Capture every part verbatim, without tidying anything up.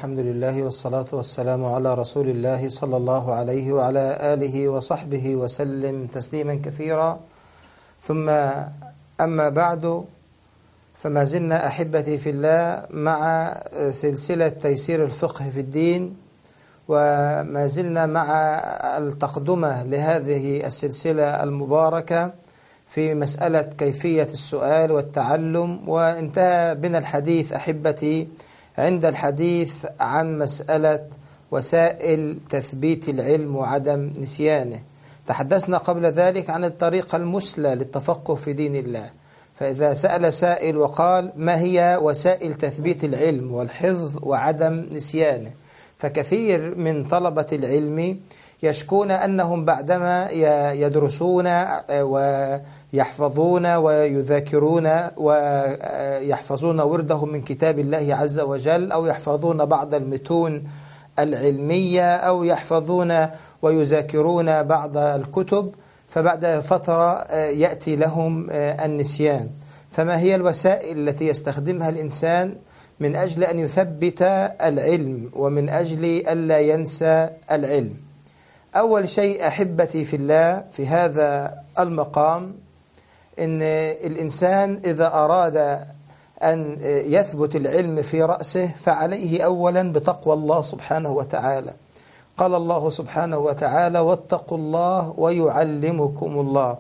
والحمد لله والصلاة والسلام على رسول الله صلى الله عليه وعلى آله وصحبه وسلم تسليما كثيرا. ثم أما بعد، فما زلنا أحبتي في الله مع سلسلة تيسير الفقه في الدين، وما زلنا مع التقدمة لهذه السلسلة المباركة في مسألة كيفية السؤال والتعلم. وانتهى بنا الحديث أحبتي عند الحديث عن مسألة وسائل تثبيت العلم وعدم نسيانه. تحدثنا قبل ذلك عن الطريقة المثلى للتفقه في دين الله. فإذا سأل سائل وقال: ما هي وسائل تثبيت العلم والحفظ وعدم نسيانه؟ فكثير من طلبة العلم يشكون أنهم بعدما يدرسون ويحفظون ويذاكرون ويحفظون وردهم من كتاب الله عز وجل، أو يحفظون بعض المتون العلمية، أو يحفظون ويذاكرون بعض الكتب، فبعد فترة يأتي لهم النسيان. فما هي الوسائل التي يستخدمها الإنسان من أجل أن يثبت العلم ومن أجل ألا ينسى العلم؟ أول شيء أحبتي في الله في هذا المقام، إن الإنسان إذا أراد أن يثبت العلم في رأسه فعليه أولا بتقوى الله سبحانه وتعالى. قال الله سبحانه وتعالى: واتقوا الله ويعلمكم الله.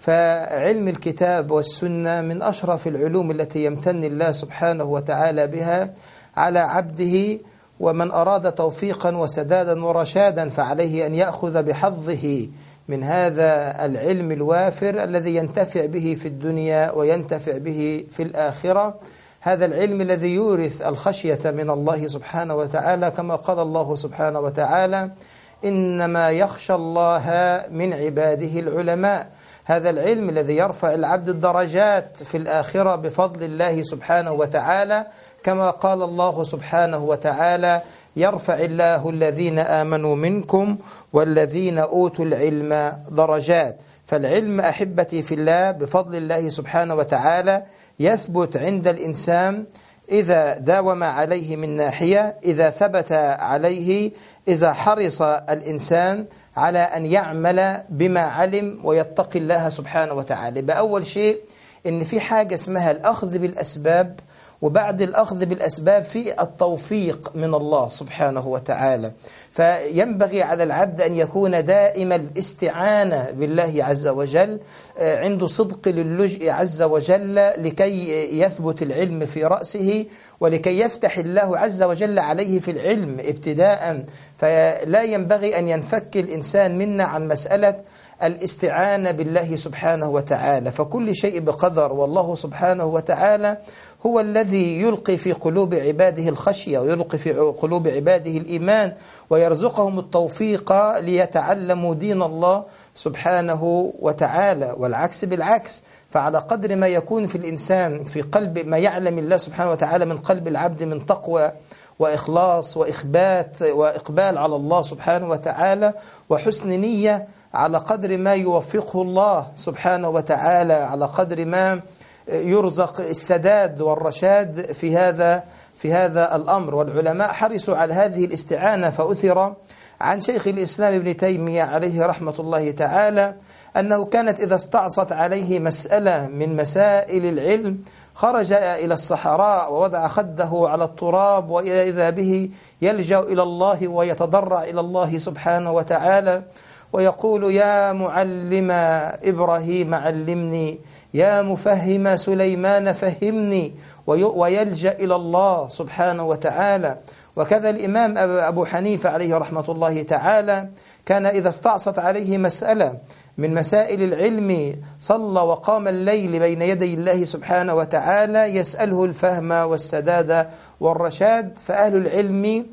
فعلم الكتاب والسنة من أشرف العلوم التي يمتن الله سبحانه وتعالى بها على عبده، ومن أراد توفيقا وسدادا ورشادا فعليه أن يأخذ بحظه من هذا العلم الوافر الذي ينتفع به في الدنيا وينتفع به في الآخرة. هذا العلم الذي يورث الخشية من الله سبحانه وتعالى، كما قال الله سبحانه وتعالى: إنما يخشى الله من عباده العلماء. هذا العلم الذي يرفع العبد الدرجات في الآخرة بفضل الله سبحانه وتعالى، كما قال الله سبحانه وتعالى: يرفع الله الذين آمنوا منكم والذين أوتوا العلم درجات. فالعلم أحبتي في الله بفضل الله سبحانه وتعالى يثبت عند الإنسان إذا داوم عليه من ناحية، إذا ثبت عليه، إذا حرص الإنسان على أن يعمل بما علم ويتقي الله سبحانه وتعالى. بأول شيء إن في حاجة اسمها الأخذ بالأسباب، وبعد الأخذ بالأسباب في التوفيق من الله سبحانه وتعالى. فينبغي على العبد أن يكون دائم الاستعانة بالله عز وجل، عنده صدق للجوء عز وجل لكي يثبت العلم في رأسه، ولكي يفتح الله عز وجل عليه في العلم ابتداء. فلا ينبغي أن ينفك الإنسان منا عن مسألة الاستعانة بالله سبحانه وتعالى، فكل شيء بقدر، والله سبحانه وتعالى هو الذي يلقي في قلوب عباده الخشية ويلقي في قلوب عباده الإيمان ويرزقهم التوفيق ليتعلموا دين الله سبحانه وتعالى، والعكس بالعكس. فعلى قدر ما يكون في الإنسان في قلب ما يعلم الله سبحانه وتعالى من قلب العبد من تقوى وإخلاص وإخبات وإقبال على الله سبحانه وتعالى وحسن نية، على قدر ما يوفقه الله سبحانه وتعالى، على قدر ما يرزق السداد والرشاد في هذا في هذا الأمر. والعلماء حرصوا على هذه الاستعانة، فأثر عن شيخ الإسلام ابن تيمية عليه رحمة الله تعالى أنه كانت إذا استعصت عليه مسألة من مسائل العلم خرج إلى الصحراء ووضع خده على التراب، وإذا به يلجأ إلى الله ويتضرع إلى الله سبحانه وتعالى ويقول: يا معلم إبراهيم علمني، يا مفهم سليمان فهمني، ويلجأ إلى الله سبحانه وتعالى. وكذا الإمام أبو حنيفة عليه رحمة الله تعالى كان إذا استعصت عليه مسألة من مسائل العلم صلى وقام الليل بين يدي الله سبحانه وتعالى يسأله الفهم والسداد والرشاد. فأهل العلم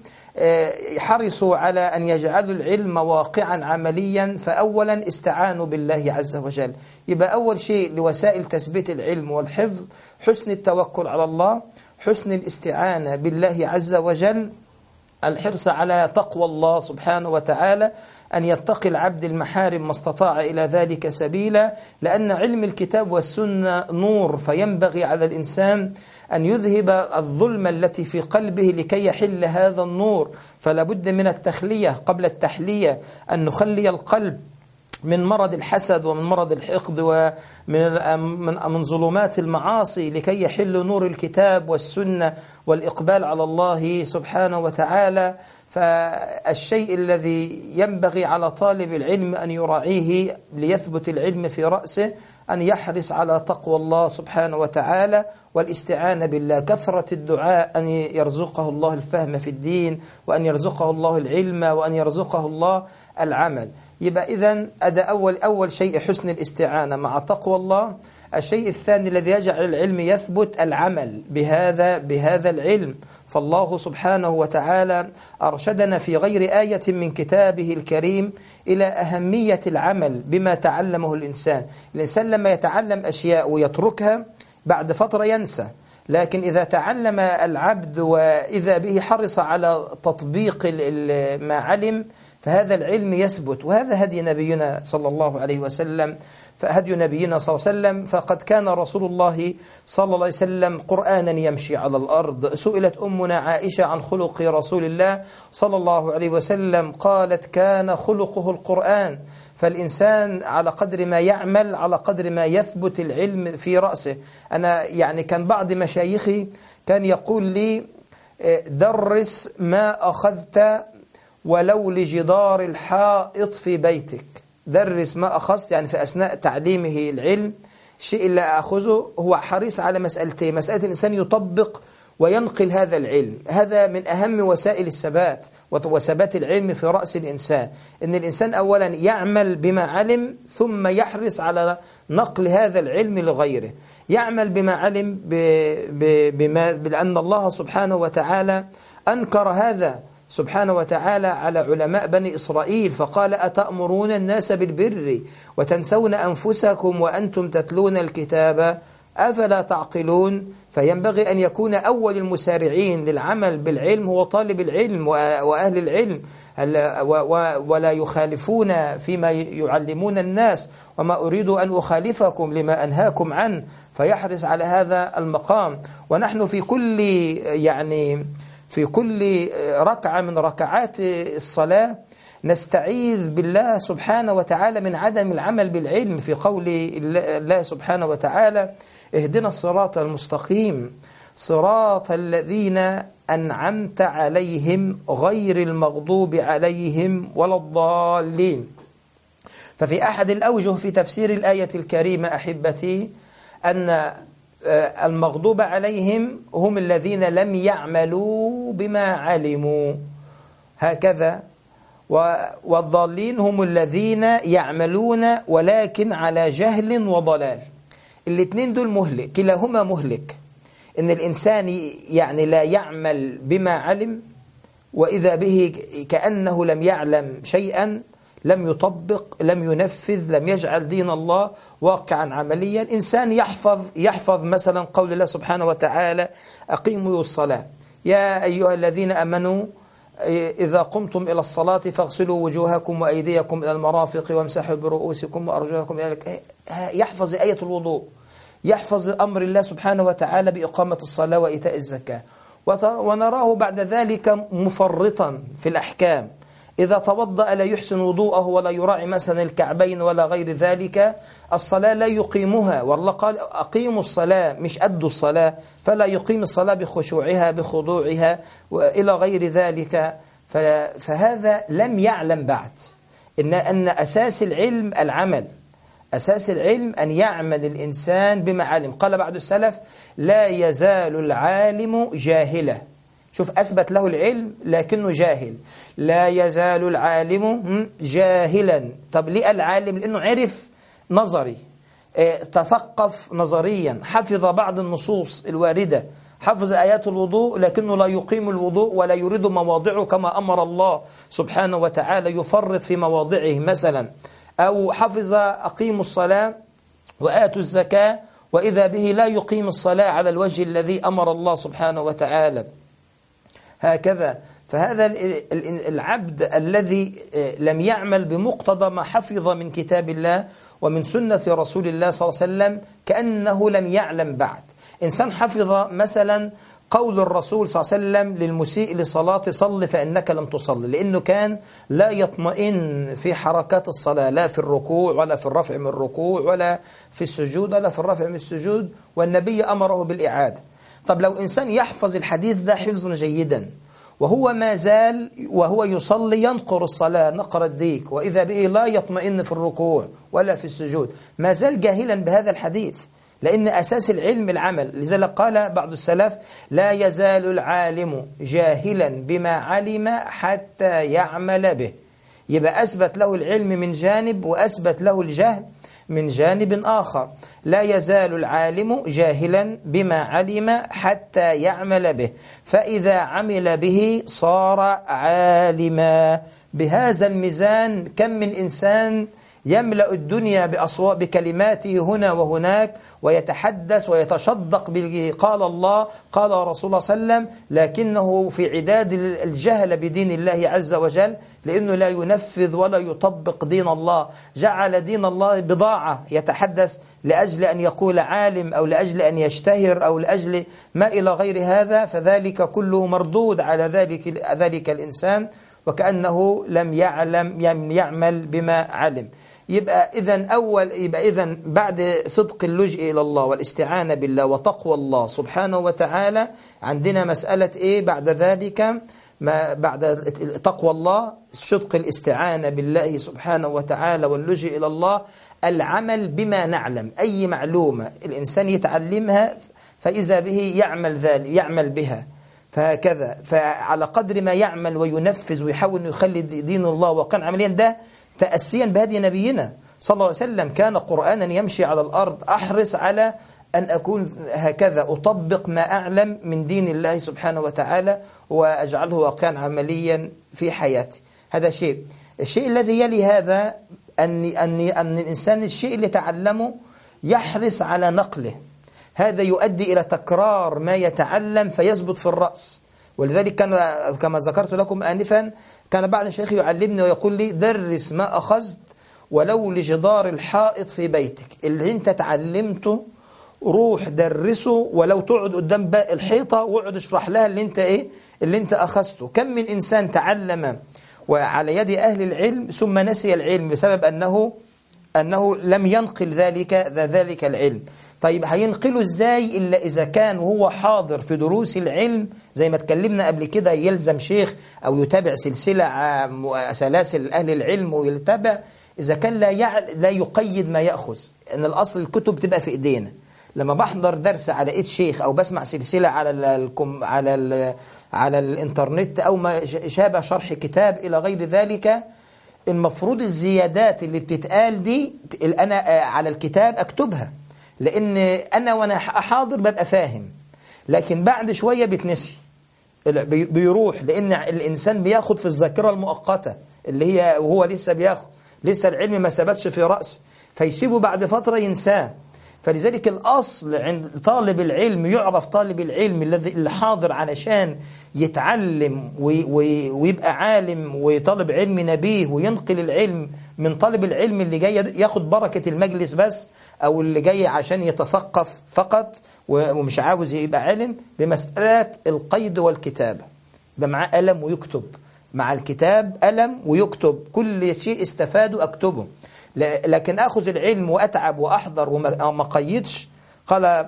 حرصوا على أن يجعلوا العلم واقعا عمليا، فأولا استعانوا بالله عز وجل. يبقى أول شيء لوسائل تثبيت العلم والحفظ حسن التوكل على الله، حسن الاستعانة بالله عز وجل، الحرص على تقوى الله سبحانه وتعالى، أن يتقي العبد المحارم ما استطاع إلى ذلك سبيلا، لأن علم الكتاب والسنة نور، فينبغي على الإنسان أن يذهب الظلم التي في قلبه لكي يحل هذا النور. فلا بد من التخلية قبل التحلية، أن نخلي القلب من مرض الحسد ومن مرض الحقد ومن من من ظلمات المعاصي لكي يحل نور الكتاب والسنة والإقبال على الله سبحانه وتعالى. فالشيء الذي ينبغي على طالب العلم أن يراعيه ليثبت العلم في رأسه أن يحرص على تقوى الله سبحانه وتعالى والاستعانة بالله، كثرة الدعاء أن يرزقه الله الفهم في الدين، وأن يرزقه الله العلم، وأن يرزقه الله العمل. يبقى إذن هذا أول أول شيء حسن الاستعانة مع تقوى الله. الشيء الثاني الذي يجعل العلم يثبت العمل بهذا بهذا العلم. فالله سبحانه وتعالى أرشدنا في غير آية من كتابه الكريم إلى أهمية العمل بما تعلمه الإنسان. الإنسان لما يتعلم أشياء ويتركها بعد فترة ينسى، لكن إذا تعلم العبد وإذا به حرص على تطبيق ما علم فهذا العلم يثبت. وهذا هدي نبينا صلى الله عليه وسلم. فهدي نبينا صلى الله عليه وسلم فقد كان رسول الله صلى الله عليه وسلم قرآنا يمشي على الأرض. سئلت أمنا عائشة عن خلق رسول الله صلى الله عليه وسلم، قالت كان خلقه القرآن. فالإنسان على قدر ما يعمل على قدر ما يثبت العلم في رأسه. أنا يعني كان بعض مشايخي كان يقول لي درس ما أخذت ولو لجدار الحائط في بيتك. درس ما أخذت يعني في أثناء تعليمه العلم الشيء اللي أخذه هو حريص على مسألتين: مسألة الإنسان يطبق وينقل هذا العلم. هذا من أهم وسائل الثبات وثبات العلم في رأس الإنسان، إن الإنسان أولا يعمل بما علم ثم يحرص على نقل هذا العلم لغيره. يعمل بما علم بما لأن الله سبحانه وتعالى أنكر هذا سبحانه وتعالى على علماء بني إسرائيل، فقال أتأمرون الناس بالبر وتنسون أنفسكم وأنتم تتلون الكتاب أفلا تعقلون. فينبغي أن يكون أول المسارعين للعمل بالعلم هو طالب العلم وأهل العلم، ولا يخالفون فيما يعلمون الناس، وما أريد أن أخالفكم لما أنهاكم عنه، فيحرص على هذا المقام. ونحن في كل يعني في كل ركعة من ركعات الصلاة نستعيذ بالله سبحانه وتعالى من عدم العمل بالعلم، في قول الله سبحانه وتعالى اهدنا الصراط المستقيم صراط الذين أنعمت عليهم غير المغضوب عليهم ولا الضالين. ففي أحد الأوجه في تفسير الآية الكريمة أحبتي أن المغضوب عليهم هم الذين لم يعملوا بما علموا هكذا، والضالين هم الذين يعملون ولكن على جهل وضلال. الاثنين دول مهلك، كلاهما مهلك. إن الإنسان يعني لا يعمل بما علم وإذا به كأنه لم يعلم شيئا، لم يطبق، لم ينفذ، لم يجعل دين الله واقعا عمليا. إنسان يحفظ يحفظ مثلا قول الله سبحانه وتعالى أقيموا الصلاة يا أيها الذين أمنوا إذا قمتم إلى الصلاة فاغسلوا وجوهكم وأيديكم إلى المرافق وامسحوا برؤوسكم وأرجلكم إلى الك... يحفظ آية الوضوء، يحفظ أمر الله سبحانه وتعالى بإقامة الصلاة وإيتاء الزكاة. ونراه بعد ذلك مفرطا في الأحكام، إذا توضأ لا يحسن وضوءه ولا يراعي مثلا الكعبين ولا غير ذلك، الصلاة لا يقيمها. والله قال أقيموا الصلاة مش أدوا الصلاة، فلا يقيم الصلاة بخشوعها بخضوعها وإلى غير ذلك. فهذا لم يعلم بعد إن أن أساس العلم العمل، أساس العلم أن يعمل الإنسان بما علم. قال بعض السلف لا يزال العالم جاهلا. شوف أثبت له العلم لكنه جاهل. لا يزال العالم جاهلا. طب ليه العالم؟ لأنه عرف نظري، تثقف نظريا، حفظ بعض النصوص الواردة، حفظ آيات الوضوء لكنه لا يقيم الوضوء ولا يريد مواضعه كما أمر الله سبحانه وتعالى، يفرط في مواضعه مثلا. أو حفظ أقيموا الصلاة وآتوا الزكاة وإذا به لا يقيم الصلاة على الوجه الذي أمر الله سبحانه وتعالى. هكذا. فهذا العبد الذي لم يعمل بمقتضى ما حفظ من كتاب الله ومن سنة رسول الله صلى الله عليه وسلم كأنه لم يعلم بعد. إنسان حفظ مثلا قول الرسول صلى الله عليه وسلم للمسيء لصلاة صل فإنك لم تصل، لأنه كان لا يطمئن في حركات الصلاة، لا في الركوع ولا في الرفع من الركوع ولا في السجود ولا في الرفع من السجود، والنبي أمره بالإعادة. طب لو إنسان يحفظ الحديث ده حفظا جيدا وهو ما زال وهو يصلي ينقر الصلاة نقر الديك، وإذا به لا يطمئن في الركوع ولا في السجود، ما زال جاهلا بهذا الحديث، لأن أساس العلم العمل. لذلك قال بعض السلف: لا يزال العالم جاهلا بما علم حتى يعمل به. يبقى أثبت له العلم من جانب وأثبت له الجهل من جانب آخر. لا يزال العالم جاهلا بما علم حتى يعمل به، فإذا عمل به صار عالما. بهذا الميزان كم من إنسان يملأ الدنيا بأصوات بكلماته هنا وهناك، ويتحدث ويتشدق قال الله قال رسول الله صلى الله عليه وسلم، لكنه في عداد الجهل بدين الله عز وجل، لأنه لا ينفذ ولا يطبق دين الله. جعل دين الله بضاعة يتحدث لأجل أن يقول عالم أو لأجل أن يشتهر أو لأجل ما إلى غير هذا، فذلك كله مردود على ذلك ذلك الإنسان، وكأنه لم يعلم يعمل بما علم. يبقى إذن أول يبقى إذن بعد صدق اللجوء إلى الله والاستعانة بالله وتقوى الله سبحانه وتعالى، عندنا مسألة إيه بعد ذلك؟ ما بعد تقوى الله، صدق الاستعانة بالله سبحانه وتعالى واللجوء إلى الله، العمل بما نعلم. أي معلومة الإنسان يتعلمها فإذا به يعمل ذلك يعمل بها، فهكذا. فعلى قدر ما يعمل وينفذ ويحاول أن يخلي دين الله واقعا عمليا، ده تأسيا بهدي نبينا صلى الله عليه وسلم. كان قرآنا يمشي على الأرض، أحرص على أن أكون هكذا أطبق ما أعلم من دين الله سبحانه وتعالى وأجعله واقعا عمليا في حياتي. هذا شيء. الشيء الذي يلي هذا أن, أن, أن الإنسان الشيء اللي تعلمه يحرص على نقله. هذا يؤدي إلى تكرار ما يتعلم فيثبت في الرأس. ولذلك كان كما ذكرت لكم آنفا، كان بعض الشيخ يعلمني ويقول لي: درس ما أخذت ولو لجدار الحائط في بيتك. اللي انت تعلمته روح درسه، ولو تقعد قدام باقي الحيطة واقعد اشرح لها اللي انت ايه اللي انت أخذته. كم من إنسان تعلم وعلى يد أهل العلم ثم نسي العلم بسبب أنه أنه لم ينقل ذلك ذلك العلم. طيب هينقله ازاي إلا إذا كان وهو حاضر في دروس العلم زي ما اتكلمنا قبل كده، يلزم شيخ أو يتابع سلسلة سلاسل أهل العلم ويتابع. إذا كان لا يع... لا يقيد ما يأخذ، إن الأصل الكتب تبقى في إيدينا. لما بحضر درس على إيد شيخ أو بسمع سلسلة على ال... على ال... على الإنترنت أو ما شابه شرح كتاب إلى غير ذلك، المفروض الزيادات اللي بتتقال دي أنا على الكتاب أكتبها، لأن أنا وأنا حاضر ببقى فاهم، لكن بعد شوية بتنسي بيروح، لأن الإنسان بياخد في الذاكرة المؤقتة اللي هي وهو لسه بياخد، لسه العلم ما ثبتش في رأس، فيسيبه بعد فترة ينساه. فلذلك الأصل عند طالب العلم يعرف طالب العلم الذي اللي حاضر علشان يتعلم ويبقى عالم وطالب علم نبيه وينقل العلم من طالب العلم اللي جاي ياخد بركة المجلس بس، أو اللي جاي عشان يتثقف فقط ومش عاوز يبقى علم، بمسألة القيد والكتابة. بمع قلم ويكتب، مع الكتاب قلم ويكتب، كل شيء استفاده أكتبه. لكن أخذ العلم وأتعب وأحضر وما قيدش. قال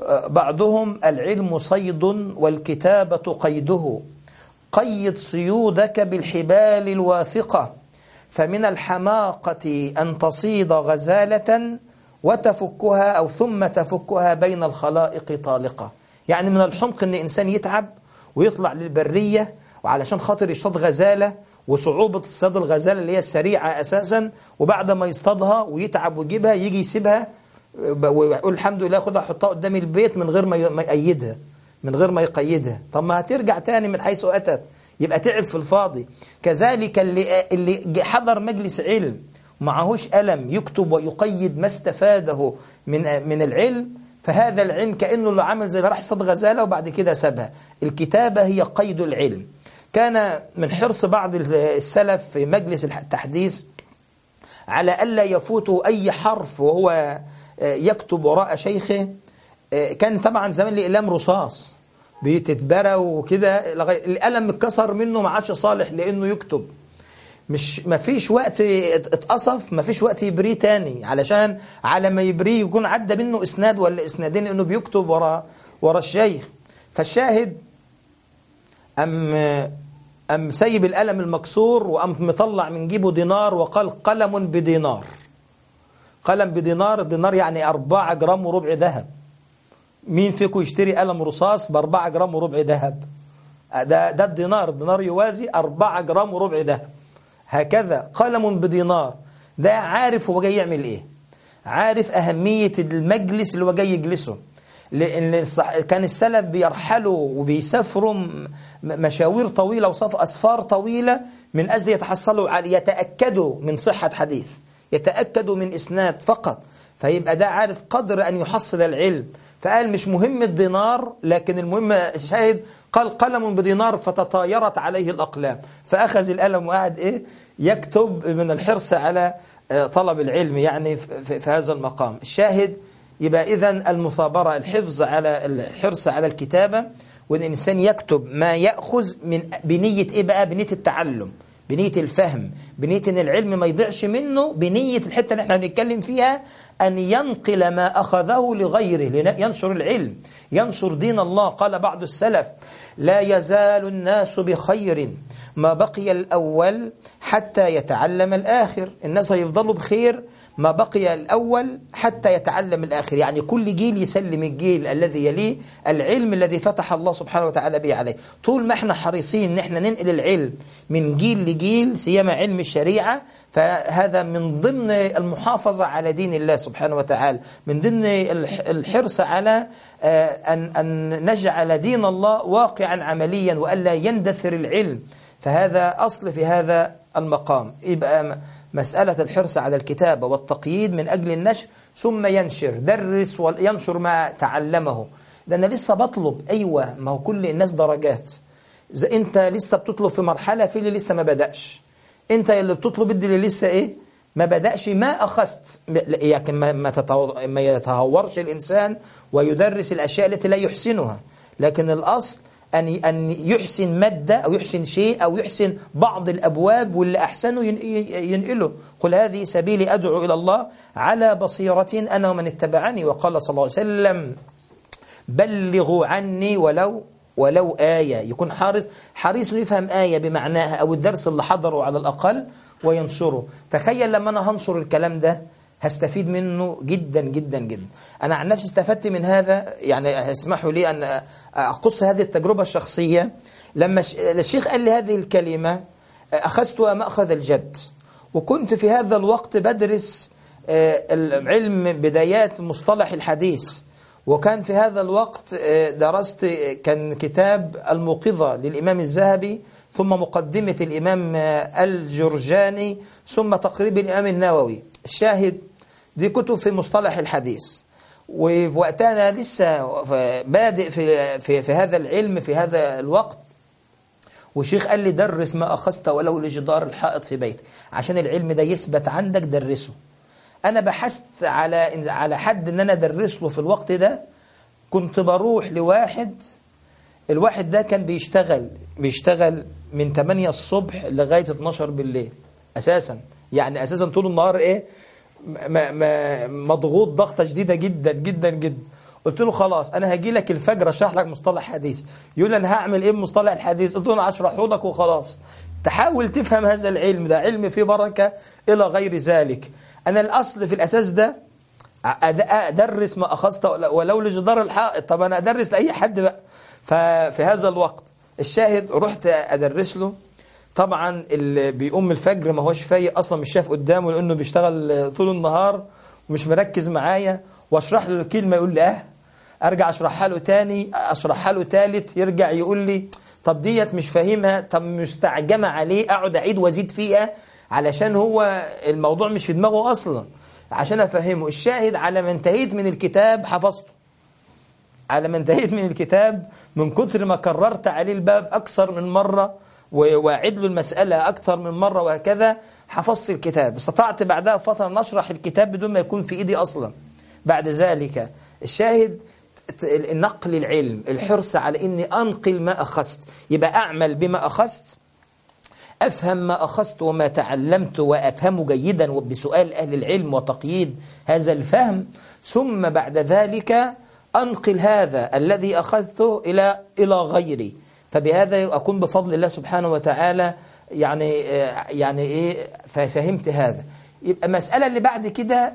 بعضهم: العلم صيد والكتابة قيده، قيد صيودك بالحبال الواثقة، فمن الحماقة أن تصيد غزالة وتفكها أو ثم تفكها بين الخلائق طالقة. يعني من الحمق أن إنسان يتعب ويطلع للبرية وعلشان خاطر يصطاد غزالة، وصعوبة اصطياد الغزالة اللي هي السريعة أساسا، وبعد ما يصطادها ويتعب ويجيبها يجي يسيبها ويقول الحمد لله خدها حطها قدام البيت من غير ما يقيدها من غير ما يقيدها. طب ما هترجع تاني من حيث أتت، يبقى تعب في الفاضي. كذلك اللي اللي حضر مجلس علم معهوش قلم يكتب ويقيد ما استفاده من من العلم، فهذا العلم كأنه اللي عمل زي اللي راح يصطاد غزالة وبعد كده سابها. الكتابة هي قيد العلم. كان من حرص بعض السلف في مجلس التحديث على ألا يفوته أي حرف وهو يكتب وراء شيخه، كان طبعا زمان الأقلام رصاص بتتبرى وكده، القلم اتكسر منه ما عادش صالح لأنه يكتب. مش ما فيش وقت اتقصف، ما فيش وقت يبريه تاني، علشان على ما يبريه يكون عدى منه اسناد ولا اسنادين لانه بيكتب ورا ورا الشيخ. فالشاهد ام ام سيب القلم المكسور وام مطلع من جيبه دينار وقال قلم بدينار. قلم بدينار، الدينار يعني أربعة جرام وربع ذهب. مين فيكم يشتري قلم رصاص بأربعة جرام وربع ذهب؟ ده ده الدينار، الدينار يوازي أربعة جرام وربع ذهب. هكذا قلم بدينار. ده عارف هو جاي يعمل ايه، عارف أهمية المجلس اللي هو جاي يجلسه، لأن كان السلف بيرحلوا وبيسافروا مشاوير طويلة وصف أسفار طويلة من أجل يتحصلوا على يتأكدوا من صحة حديث، يتأكدوا من إسناد فقط. فيبقى ده عارف قدر أن يحصل العلم، فقال مش مهم الدينار، لكن المهم شاهد قال قلم بدينار فتطايرت عليه الأقلام، فأخذ القلم وقعد إيه يكتب من الحرص على طلب العلم يعني في, في هذا المقام. الشاهد يبقى إذن المثابرة، الحفظ على الحرص على الكتابة، وأن الإنسان يكتب ما يأخذ من بنية إيه بقى؟ بنية التعلم، بنية الفهم، بنية أن العلم ما يضيعش منه، بنية الحتة اللي احنا هنتكلم فيها أن ينقل ما أخذه لغيره، ينشر العلم، ينشر دين الله. قال بعض السلف لا يزال الناس بخير ما بقي الأول حتى يتعلم الآخر. الناس هيفضلوا بخير ما بقي الأول حتى يتعلم الآخر، يعني كل جيل يسلم الجيل الذي يليه العلم الذي فتح الله سبحانه وتعالى به عليه. طول ما احنا حريصين ان احنا ننقل العلم من جيل لجيل، سيما علم الشريعة، فهذا من ضمن المحافظة على دين الله سبحانه وتعالى، من ضمن الحرص على أن, أن نجعل دين الله واقعا عمليا وألا يندثر العلم. فهذا أصل في هذا المقام. يبقى مسألة الحرص على الكتابة والتقييد من أجل النشر، ثم ينشر، درس وينشر ما تعلمه. ده أنا لسه بطلب، أيوة، ما هو كل الناس درجات. إذا أنت لسه بتطلب في مرحلة، في اللي لسه ما بدأش، أنت اللي بتطلب اللي لسه إيه ما بدأش، ما أخذت، لكن ما, ما يتهورش الإنسان ويدرس الأشياء التي لا يحسنها، لكن الأصل أن أن يحسن مادة أو يحسن شيء أو يحسن بعض الأبواب، واللي أحسنه ينقله. قل هذه سبيلي أدعو إلى الله على بصيرة أنا ومن اتبعني. وقال صلى الله عليه وسلم بلغوا عني ولو ولو آية. يكون حريص حريص يفهم آية بمعناها أو الدرس اللي حضره على الأقل وينشره. تخيل لما أنا هنشر الكلام ده هستفيد منه جدا جدا جدا. أنا عن نفسي استفدت من هذا، يعني اسمحوا لي أن أقص هذه التجربة الشخصية. لما الشيخ قال لي هذه الكلمة أخذتها مأخذ الجد، وكنت في هذا الوقت بدرس العلم بدايات مصطلح الحديث، وكان في هذا الوقت درست كان كتاب الموقظة للإمام الذهبي، ثم مقدمة الإمام الجرجاني، ثم تقريب الإمام النووي. الشاهد دي كتب في مصطلح الحديث، ووقتنا لسه بادئ في, في, في هذا العلم في هذا الوقت. والشيخ قال لي درس ما أخذت ولو لجدار الحائط في بيتك، عشان العلم ده يثبت عندك درسه. أنا بحثت على على حد أن أنا أدرس له في الوقت ده. كنت بروح لواحد، الواحد ده كان بيشتغل بيشتغل من ثمانية الصبح لغاية اتناشر بالليل أساسا، يعني أساسا طول النهار إيه مضغوط ضغطة شديدة جدا جدا جدا. قلت له خلاص أنا هجي لك الفجر أشرح لك مصطلح حديث. يقول لي أنا هعمل إيه مصطلح الحديث؟ قلت له أنا هشرحه لك وخلاص، تحاول تفهم هذا العلم، ده علم فيه بركة إلى غير ذلك. أنا الأصل في الأساس ده أدرس ما أخذت ولو لجدار الحائط. طب أنا أدرس لأي حد بقى. ففي هذا الوقت الشاهد رحت أدرس له. طبعا اللي بيقوم الفجر ما هوش فايق أصلا، مش شايف قدامه لأنه بيشتغل طول النهار ومش مركز معايا، واشرح له الكلمة يقول لي اه، أرجع أشرحها له تاني، أشرحها له تالت، يرجع يقول لي طب ديت مش فاهمها، طب مستعجمة عليه، أقعد أعيد وأزيد فيها علشان هو الموضوع مش في دماغه أصلا عشان أفهمه. الشاهد على ما انتهيت من الكتاب حفظته، على ما انتهيت من الكتاب من كتر ما كررت عليه الباب أكثر من مرة وأعيد له المسألة أكثر من مرة وهكذا، حفظت الكتاب. استطعت بعدها فترة نشرح الكتاب بدون ما يكون في إيدي أصلا بعد ذلك. الشاهد نقل العلم، الحرص على إني أنقل ما أخذت، يبقى أعمل بما أخذت، أفهم ما أخذت وما تعلمت وأفهمه جيدا بسؤال أهل العلم وتقييد هذا الفهم، ثم بعد ذلك أنقل هذا الذي أخذته إلى إلى غيري. فبهذا أكون بفضل الله سبحانه وتعالى يعني يعني إيه فهمت هذا. يبقى مسألة اللي بعد كده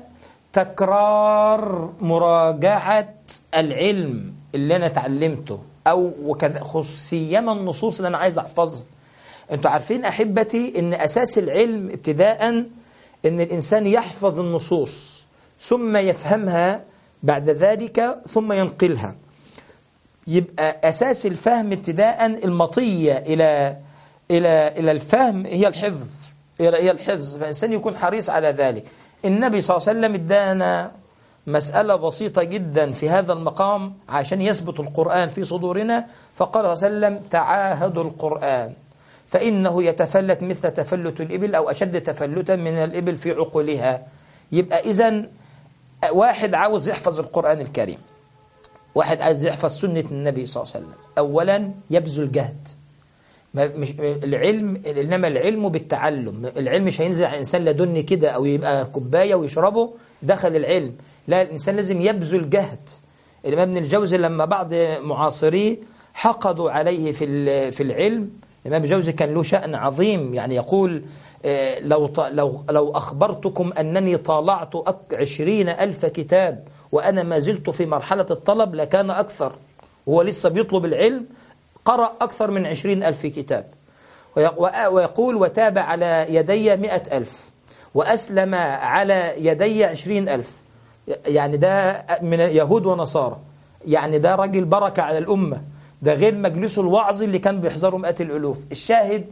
تكرار مراجعة العلم اللي أنا تعلمته، أو وكذا خصوصيا النصوص اللي أنا عايز أحفظها. أنتوا عارفين أحبتي إن أساس العلم ابتداء إن الإنسان يحفظ النصوص ثم يفهمها بعد ذلك ثم ينقلها. يبقى أساس الفهم ابتداء المطية إلى إلى إلى الفهم هي الحفظ، هي الحفظ، فالإنسان يكون حريص على ذلك. النبي صلى الله عليه وسلم ادانا مسألة بسيطة جدا في هذا المقام عشان يثبت القرآن في صدورنا، فقال صلى الله عليه وسلم تعاهدوا القرآن فإنه يتفلت مثل تفلت الإبل أو أشد تفلتا من الإبل في عقولها. يبقى إذن واحد عاوز يحفظ القرآن الكريم، واحد عايز يحفظ سنة النبي صلى الله عليه وسلم، أولا يبذل جهد. مش العلم، إنما العلم بالتعلم. العلم مش هينزل على الإنسان لدني كده أو يبقى كوباية ويشربه دخل العلم، لا، الإنسان لازم يبذل جهد. الإمام ابن الجوزي لما بعض معاصريه حقدوا عليه في في العلم، الإمام ابن الجوزي كان له شأن عظيم، يعني يقول لو لو لو أخبرتكم أنني طالعت عشرين ألف كتاب وأنا ما زلت في مرحلة الطلب لكان أكثر. هو لسه بيطلب العلم، قرأ أكثر من عشرين ألف كتاب. ويقول وتاب على يدي مئة ألف وأسلم على يدي عشرين ألف، يعني ده من يهود ونصارى، يعني ده راجل بركة على الأمة، ده غير مجلس الوعظ اللي كان بيحضروا مئات الألوف. الشاهد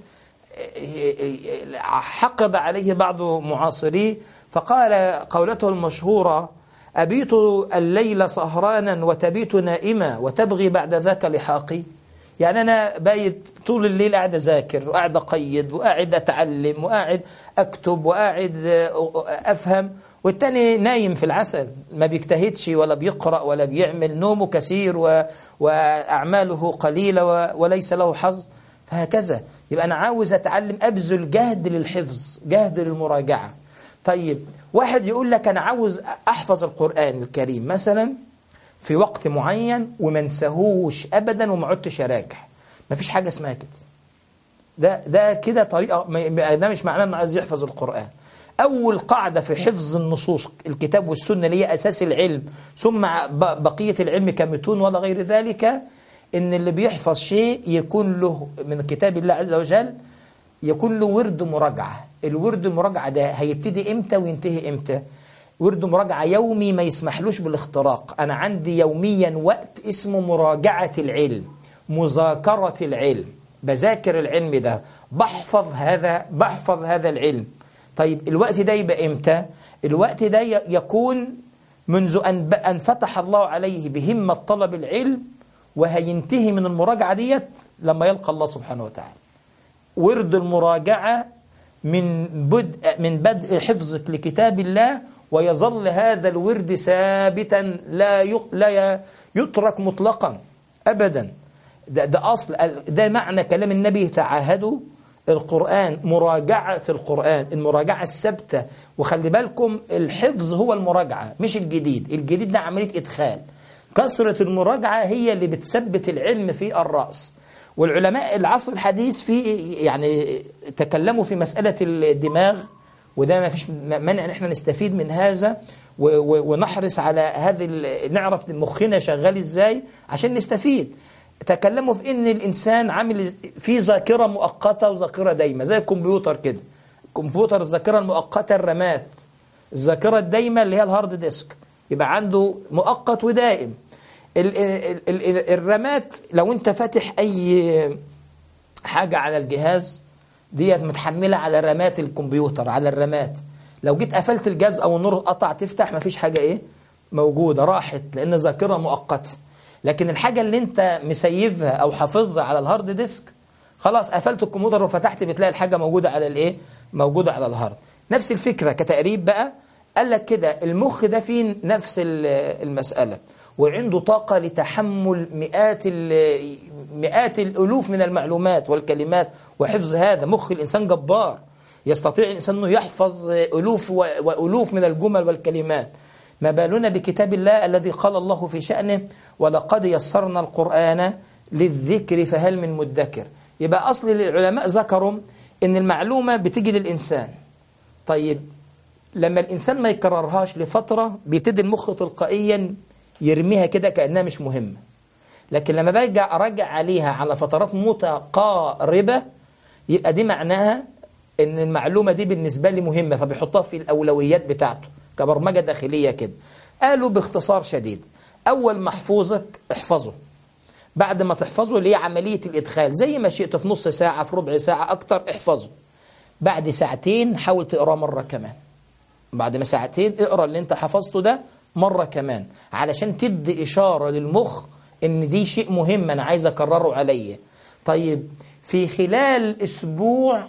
حقد عليه بعض معاصريه فقال قولته المشهورة أبيت الليل سهرانا وتبيت نائما وتبغي بعد ذاك لحاقي. يعني أنا بايت طول الليل قاعد أذاكر وقاعد أقيد وقاعد أتعلم وقاعد أكتب وقاعد أفهم، والتاني نايم في العسل ما بيجتهدش ولا بيقرأ ولا بيعمل، نومه كثير و... وأعماله قليلة و... وليس له حظ. فهكذا يبقى أنا عاوز أتعلم، أبذل جهد للحفظ، جهد للمراجعة. طيب واحد يقول لك أنا عاوز أحفظ القرآن الكريم مثلا في وقت معين وما انساهوش أبدا وما عدتش أراجع، ما فيش حاجة اسمها كده. ده ده كده طريقة، ده مش معناه أنه عايز يحفظ القرآن. أول قاعدة في حفظ النصوص الكتاب والسنة اللي هي أساس العلم ثم بقية العلم كمتون ولا غير ذلك، إن اللي بيحفظ شيء يكون له من كتاب الله عز وجل يكون له ورد مراجعة. الورد المراجعة ده هيبتدي إمتى وينتهي إمتى؟ ورد مراجعة يومي ما يسمحلوش بالاختراق. أنا عندي يوميا وقت اسمه مراجعة العلم، مذاكرة العلم، بذاكر العلم ده، بحفظ هذا بحفظ هذا العلم. طيب الوقت ده يبقى إمتى؟ الوقت ده يكون منذ أن أن فتح الله عليه بهمة طلب العلم، وهينتهي من المراجعة ديت لما يلقى الله سبحانه وتعالى. ورد المراجعة من بدء من بدء حفظك لكتاب الله، ويظل هذا الورد ثابتا لا لا يترك مطلقا أبدا. ده, ده أصل، ده معنى كلام النبي تعاهدوا القرآن، مراجعة القرآن، المراجعة الثابتة. وخلي بالكم الحفظ هو المراجعة مش الجديد، الجديد ده عملية إدخال. كثرة المراجعة هي اللي بتثبت العلم في الرأس. والعلماء العصر الحديث في يعني تكلموا في مسألة الدماغ، وده ما فيش مانع ان احنا نستفيد من هذا ونحرص على هذه، نعرف مخنا شغال ازاي عشان نستفيد. تكلموا في ان الانسان عامل في ذاكره مؤقته وذاكره دايمه زي الكمبيوتر كده. الكمبيوتر الذاكره المؤقته الرامات، الذاكره الدايمه اللي هي الهارد ديسك، يبقى عنده مؤقت ودائم. الرامات لو انت فاتح اي حاجه على الجهاز ديت متحمله على رامات الكمبيوتر، على الرامات، لو جيت قفلت الجهاز او النور قطع تفتح مفيش حاجه ايه موجوده، راحت، لان ذاكره مؤقته. لكن الحاجه اللي انت مسيفها او حافظها على الهارد ديسك، خلاص قفلت الكمبيوتر وفتحت بتلاقي الحاجه موجوده على الايه موجوده على الهارد. نفس الفكره كتقريب بقى، قال لك كده المخ ده فيه نفس المسألة، وعنده طاقة لتحمل مئات مئات الألوف من المعلومات والكلمات وحفظ. هذا مخ الإنسان جبار، يستطيع الإنسان أنه يحفظ ألوف وألوف من الجمل والكلمات. ما بالنا بكتاب الله الذي قال الله في شأنه ولقد يسرنا القرآن للذكر فهل من مدكر. يبقى أصل العلماء ذكروا أن المعلومة بتجي للإنسان، طيب لما الإنسان ما يكررهاش لفترة بيبتدي المخ تلقائيا يرميها كده كأنها مش مهمة، لكن لما برجع أرجع عليها على فترات متقاربة يبقى دي معناها أن المعلومة دي بالنسبة لي مهمة، فبيحطها في الأولويات بتاعته كبرمجة داخلية كده. قالوا باختصار شديد، أول محفوظك احفظه، بعد ما تحفظه اللي هي عملية الإدخال زي ما شئت في نص ساعة في ربع ساعة أكتر احفظه، بعد ساعتين حاول تقرأ مرة كمان، بعد ما ساعتين اقرأ اللي انت حفظته ده مرة كمان علشان تدي إشارة للمخ ان دي شيء مهم أنا عايز أكرره عليه. طيب في خلال أسبوع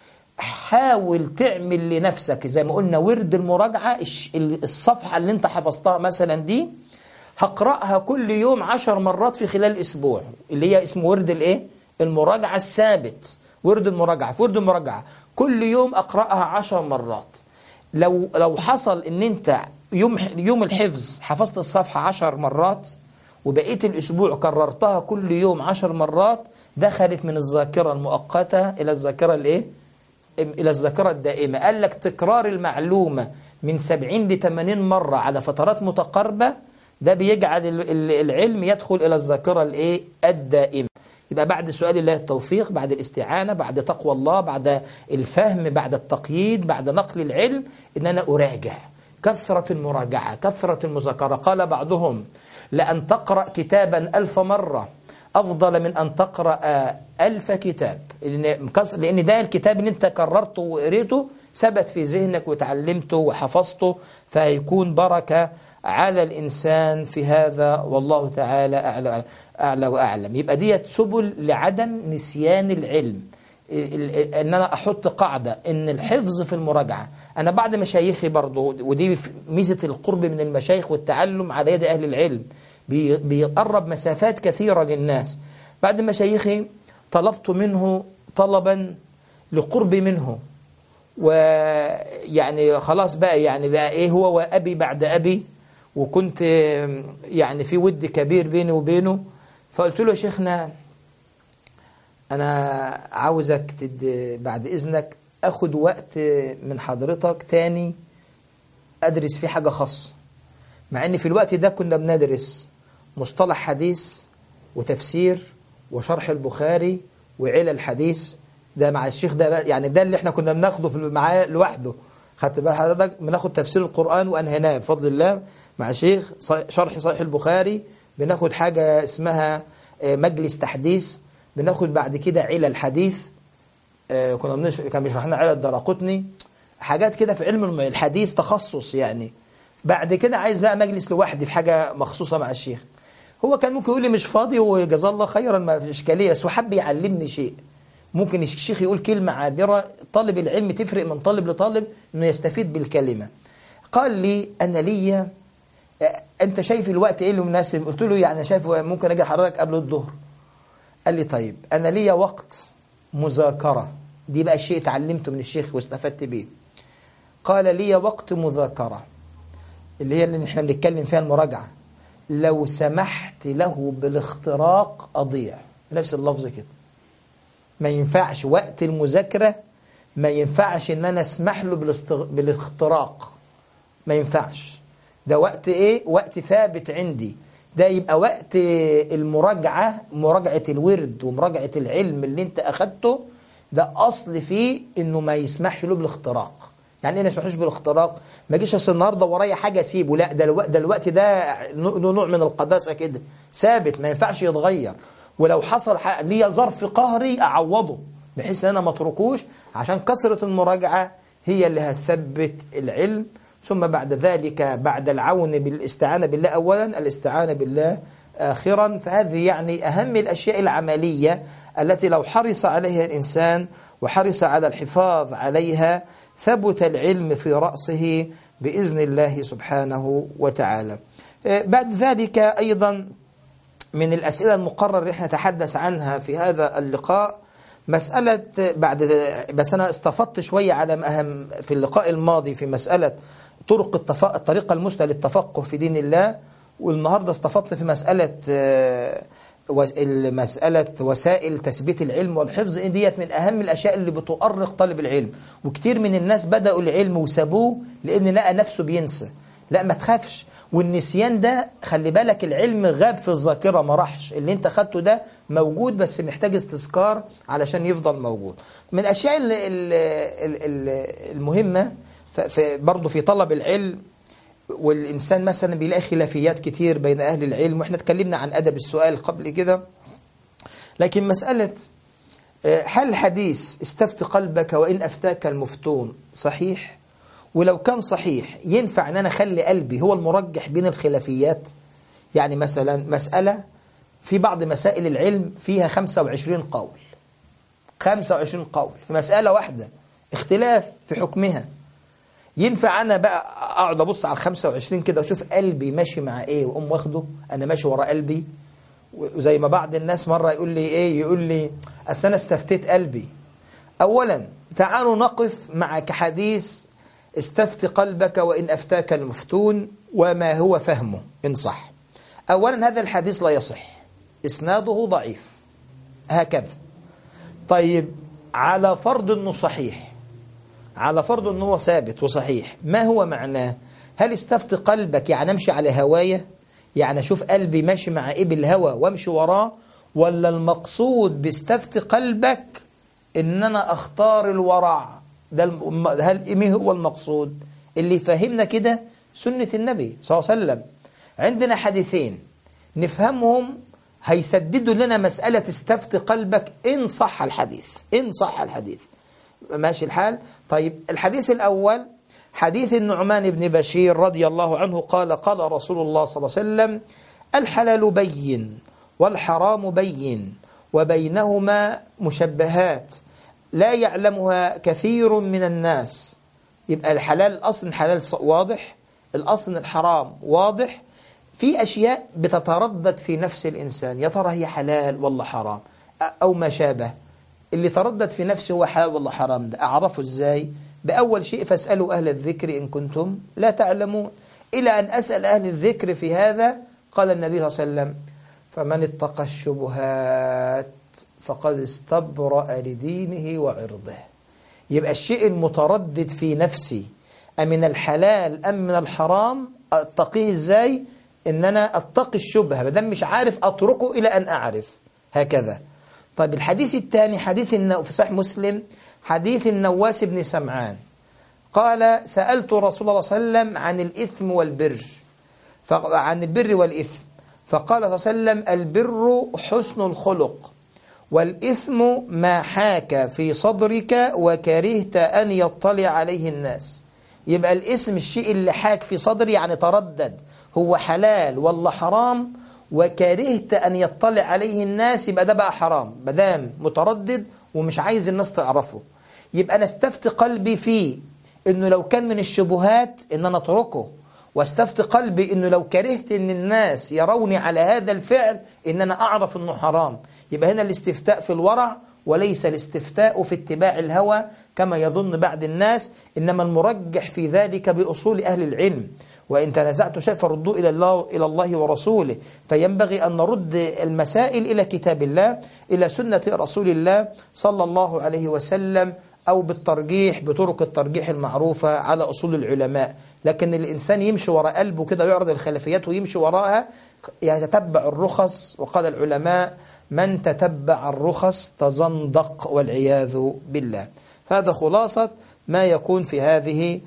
حاول تعمل لنفسك زي ما قلنا ورد المراجعة، الصفحة اللي انت حفظتها مثلا دي هقرأها كل يوم عشر مرات في خلال أسبوع، اللي هي اسمه ورد الايه المراجعة الثابت. ورد المراجعة في ورد المراجعة كل يوم أقرأها عشر مرات. لو لو حصل ان انت يوم يوم الحفظ حفظت الصفحة عشر مرات وبقيت الأسبوع كررتها كل يوم عشر مرات، دخلت من الذاكرة المؤقتة إلى الذاكرة الايه إلى الذاكرة الدائمة. قال لك تكرار المعلومة من سبعين لثمانين مرة على فترات متقاربة ده بيجعل العلم يدخل إلى الذاكرة الايه الدائمة. يبقى بعد سؤال الله التوفيق، بعد الاستعانة، بعد تقوى الله، بعد الفهم، بعد التقييد، بعد نقل العلم، إن أنا أراجع. كثرة المراجعة، كثرة المذاكرة. قال بعضهم لأن تقرأ كتابا ألف مرة أفضل من أن تقرأ ألف كتاب، لأن ده الكتاب اللي أنت كررته وقريته ثبت في ذهنك وتعلمته وحفظته، فهيكون بركة على الإنسان في هذا، والله تعالى أعلى, أعلى وأعلم. يبقى ديت سبل لعدم نسيان العلم، إن أنا أحط قاعدة إن الحفظ في المراجعة. أنا بعد مشايخي برضو، ودي ميزة القرب من المشايخ والتعلم على يد أهل العلم، بيقرب مسافات كثيرة للناس. بعد مشايخي طلبت منه طلبا لقرب منه، ويعني خلاص بقى يعني بقى إيه هو وأبي بعد أبي، وكنت يعني في ود كبير بيني وبينه. فقلت له يا شيخنا أنا عاوزك تد بعد إذنك أخد وقت من حضرتك تاني أدرس فيه حاجة خاصة، مع أن في الوقت ده كنا بندرس مصطلح حديث وتفسير وشرح البخاري وعلل الحديث. ده مع الشيخ ده يعني ده اللي احنا كنا بناخده في معاه لوحده. خدت بال حضرتك؟ بناخد تفسير القرآن وأنهيناه بفضل الله مع شيخ. شرح صحيح البخاري بناخد حاجة اسمها مجلس تحديث. بناخد بعد كده علل الحديث، كنا بنش... كان بيشرح لنا علل الدراقطني، حاجات كده في علم الحديث تخصص يعني. بعد كده عايز بقى مجلس لوحدي في حاجة مخصوصة مع الشيخ. هو كان ممكن يقول لي مش فاضي وجزاه الله خيرا ما في إشكالية، بس هو حب يعلمني شيء. ممكن الشيخ يقول كلمة عابرة، طالب العلم تفرق من طالب لطالب إنه يستفيد بالكلمة. قال لي أنا ليا، أنت شايف الوقت إيه اللي مناسب؟ قلت له يعني شايف ممكن أجي حضرتك قبل الظهر. قال لي طيب أنا ليا وقت مذاكرة، دي بقى الشيء اتعلمته من الشيخ واستفدت بيه. قال لي وقت مذاكرة اللي هي اللي احنا بنتكلم فيها المراجعة، لو سمحت له بالاختراق أضيع. نفس اللفظ كده، ما ينفعش وقت المذاكرة، ما ينفعش ان انا اسمح له بالاستغ... بالاختراق، ما ينفعش. ده وقت ايه؟ وقت ثابت عندي. ده يبقى وقت المراجعة، مراجعة الورد ومراجعة العلم اللي انت اخدته، ده اصل فيه انه ما يسمحش له بالاختراق. يعني ايه ما يسمحش بالاختراق؟ ما اجيش اصل النهارده ورايا حاجه اسيبه، لا ده الوقت ده الوقت ده نوع من القداسه كده ثابت ما ينفعش يتغير. ولو حصل لي ظرف قهري اعوضه بحيث ان انا ما اتركوش، عشان كثره المراجعه هي اللي هتثبت العلم. ثم بعد ذلك بعد العون بالاستعانه بالله اولا، الاستعانه بالله آخرا. فهذه يعني أهم الأشياء العملية التي لو حرص عليها الإنسان وحرص على الحفاظ عليها ثبت العلم في رأسه بإذن الله سبحانه وتعالى. بعد ذلك أيضا من الأسئلة المقرر نحن نتحدث عنها في هذا اللقاء مسألة، بعد بس أنا استفدت شوية على أهم في اللقاء الماضي في مسألة طرق التفق... الطريقة المثلى للتفقه في دين الله، والنهاردة استفدت في مسألة مسألة وسائل تثبيت العلم والحفظ، إن ديت من أهم الأشياء اللي بتؤرق طالب العلم. وكتير من الناس بدأوا العلم وسابوه لأن لقى نفسه بينسى. لا، ما تخافش، والنسيان ده خلي بالك العلم غاب في الذاكرة، ما راحش، اللي انت خدته ده موجود بس محتاج استذكار علشان يفضل موجود. من الأشياء المهمة برضو في طلب العلم، والإنسان مثلا بيلاقي خلافيات كتير بين أهل العلم، وإحنا اتكلمنا عن أدب السؤال قبل كده، لكن مسألة هل الحديث استفت قلبك وإن أفتاك المفتون صحيح؟ ولو كان صحيح ينفع أن أنا أخلي قلبي هو المرجح بين الخلافيات؟ يعني مثلا مسألة في بعض مسائل العلم فيها خمسة وعشرين قول، خمسة وعشرين قول في مسألة واحدة، اختلاف في حكمها. ينفع أنا بقى أقعد أبص على الخمسة وعشرين كده وأشوف قلبي ماشي مع إيه وأقوم واخده؟ أنا ماشي ورا قلبي؟ وزي ما بعض الناس مرة يقول لي إيه، يقول لي أصل أنا استفتيت قلبي. أولا تعالوا نقف مع حديث استفت قلبك وإن أفتاك المفتون وما هو فهمه إن صح. أولا هذا الحديث لا يصح، إسناده ضعيف هكذا. طيب على فرض أنه صحيح، على فرض أنه هو ثابت وصحيح، ما هو معناه؟ هل استفت قلبك يعني أمشي على هواية، يعني أشوف قلبي ماشي مع إيه بالهوى وأمشي وراه، ولا المقصود باستفت قلبك إن أنا أختار الورع؟ ده هل ما هو المقصود؟ اللي فهمنا كده سنة النبي صلى الله عليه وسلم. عندنا حديثين نفهمهم هيسددوا لنا مسألة استفت قلبك إن صح الحديث، إن صح الحديث، ماشي الحال. طيب الحديث الأول حديث النعمان بن بشير رضي الله عنه قال قال رسول الله صلى الله عليه وسلم الحلال بين والحرام بين وبينهما مشبهات لا يعلمها كثير من الناس. يبقى الحلال الأصل الحلال واضح، الأصل الحرام واضح، في أشياء بتتردد في نفس الإنسان، يا ترى هي حلال ولا حرام أو ما شابه. اللي تردد في نفسه هو حلال ولا حرام، ده أعرفه إزاي؟ بأول شيء فاسألوا أهل الذكر إن كنتم لا تعلمون. إلى أن أسأل أهل الذكر في هذا قال النبي صلى الله عليه وسلم فمن اتقى الشبهات فقد استبرأ لدينه وعرضه. يبقى الشيء المتردد في نفسي أمن الحلال أم من الحرام أتقيه إزاي؟ إن أنا أتقي الشبهة بدل مش عارف أتركه إلى أن أعرف هكذا. طيب الحديث الثاني حديث النو... في صحيح مسلم حديث النواس بن سمعان قال سألت رسول الله صلى الله عليه وسلم عن الإثم والبر، عن البر والإثم، فقال صلى الله عليه وسلم البر حسن الخلق والإثم ما حاك في صدرك وكرهت أن يطلع عليه الناس. يبقى الإثم الشيء اللي حاك في صدري، يعني تردد هو حلال ولا حرام وكرهت أن يطلع عليه الناس، يبقى ده بقى حرام بدام متردد ومش عايز الناس تعرفه. يبقى أنا استفت قلبي فيه إنه لو كان من الشبهات إن أنا أتركه، واستفت قلبي إنه لو كرهت إن الناس يروني على هذا الفعل إن أنا أعرف إنه حرام. يبقى هنا الاستفتاء في الورع وليس الاستفتاء في اتباع الهوى كما يظن بعض الناس، إنما المرجح في ذلك بأصول أهل العلم. وإن تنازعتم شيئا فردوه إلى الله إلى الله ورسوله. فينبغي أن نرد المسائل إلى كتاب الله، إلى سنة رسول الله صلى الله عليه وسلم، أو بالترجيح بطرق الترجيح المعروفة على أصول العلماء. لكن الإنسان يمشي وراء قلبه كده ويعرض الخلفيات ويمشي وراءها، يتتبع الرخص. وقال العلماء من تتبع الرخص تزندق والعياذ بالله. هذا خلاصة ما يكون في هذه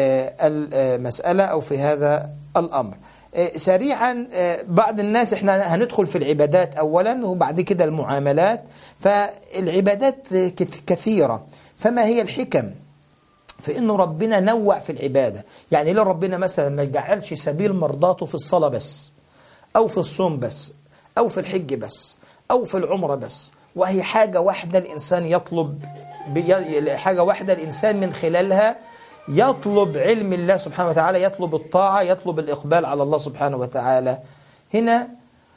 المسألة أو في هذا الأمر. سريعا بعض الناس احنا هندخل في العبادات أولا وبعد كده المعاملات. فالعبادات كثيرة، فما هي الحكم في إنه ربنا نوع في العبادة؟ يعني لو ربنا مثلا ما جعلش سبيل مرضاته في الصلاة بس، أو في الصوم بس، أو في الحج بس، أو في العمرة بس، وهي حاجة واحدة الإنسان يطلب، حاجة واحدة الإنسان من خلالها يطلب علم الله سبحانه وتعالى، يطلب الطاعة، يطلب الإقبال على الله سبحانه وتعالى. هنا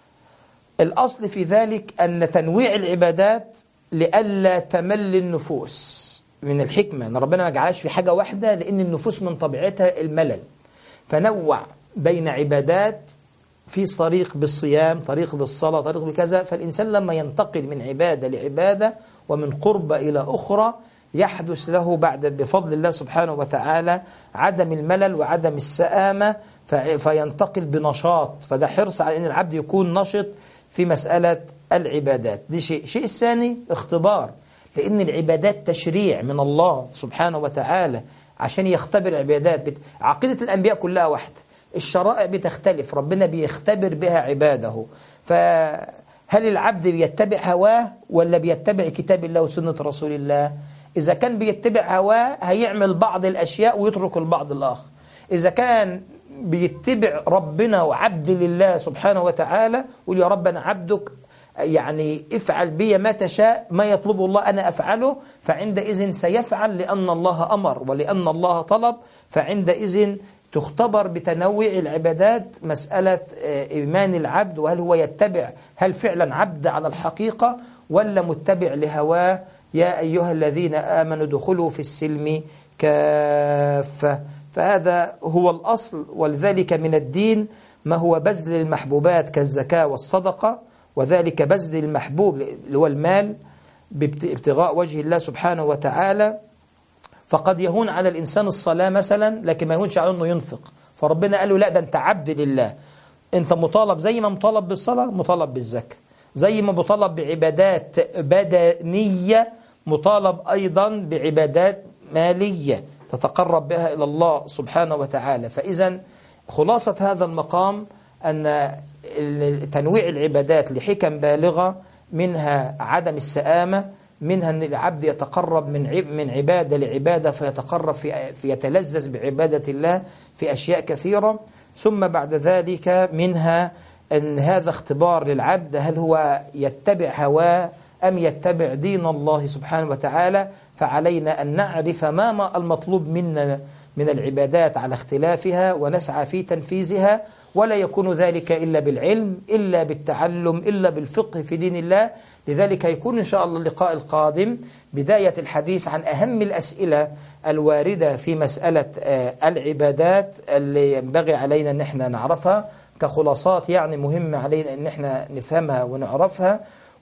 الأصل في ذلك أن تنويع العبادات لئلا تمل النفوس. من الحكمة أن ربنا ما جعلش في حاجة واحدة، لأن النفوس من طبيعتها الملل، فنوع بين عبادات، في طريق بالصيام، طريق بالصلاة، طريق بكذا. فالإنسان لما ينتقل من عبادة لعبادة ومن قربة إلى أخرى يحدث له بعد بفضل الله سبحانه وتعالى عدم الملل وعدم السآمة، فينتقل بنشاط. فده حرص على أن العبد يكون نشط في مسألة العبادات. دي شيء. شيء الثاني اختبار، لأن العبادات تشريع من الله سبحانه وتعالى عشان يختبر العبادات. عقيدة الأنبياء كلها واحدة، الشرائع بتختلف، ربنا بيختبر بها عباده. فهل العبد بيتبع هواه ولا بيتبع كتاب الله وسنة رسول الله؟ إذا كان بيتبع هواه هيعمل بعض الأشياء ويترك البعض الآخر. إذا كان بيتبع ربنا وعبد لله سبحانه وتعالى، قل يا رب أنا عبدك، يعني افعل بي ما تشاء، ما يطلبه الله أنا أفعله، فعندئذ سيفعل لأن الله أمر ولأن الله طلب. فعندئذ تختبر بتنوع العبادات مسألة إيمان العبد، وهل هو يتبع، هل فعلا عبد على الحقيقة ولا متبع لهواه. يا أيها الذين آمنوا ادخلوا في السلم كافة. فهذا هو الأصل. ولذلك من الدين ما هو بذل المحبوبات كالزكاة والصدقة، وذلك بذل المحبوب اللي هو المال بابتغاء وجه الله سبحانه وتعالى. فقد يهون على الإنسان الصلاة مثلا، لكن ما يهونش على أنه ينفق. فربنا قال له لا، ده أنت عبد لله، أنت مطالب زي ما مطالب بالصلاة مطالب بالزكاة، زي ما مطالب بعبادات بدنية مطالب أيضا بعبادات مالية تتقرب بها إلى الله سبحانه وتعالى. فإذا خلاصة هذا المقام أن تنويع العبادات لحكم بالغة، منها عدم السآمة، منها أن العبد يتقرب من من عبادة لعبادة فيتقرب في فيتلذذ بعبادة الله في أشياء كثيرة. ثم بعد ذلك منها أن هذا اختبار للعبد، هل هو يتبع هواه أم يتبع دين الله سبحانه وتعالى. فعلينا أن نعرف ما المطلوب منا من العبادات على اختلافها ونسعى في تنفيذها، ولا يكون ذلك إلا بالعلم، إلا بالتعلم، إلا بالفقه في دين الله. لذلك يكون إن شاء الله اللقاء القادم بداية الحديث عن أهم الأسئلة الواردة في مسألة العبادات اللي ينبغي علينا أن احنا نعرفها كخلاصات، يعني مهمة علينا أن احنا نفهمها ونعرفها.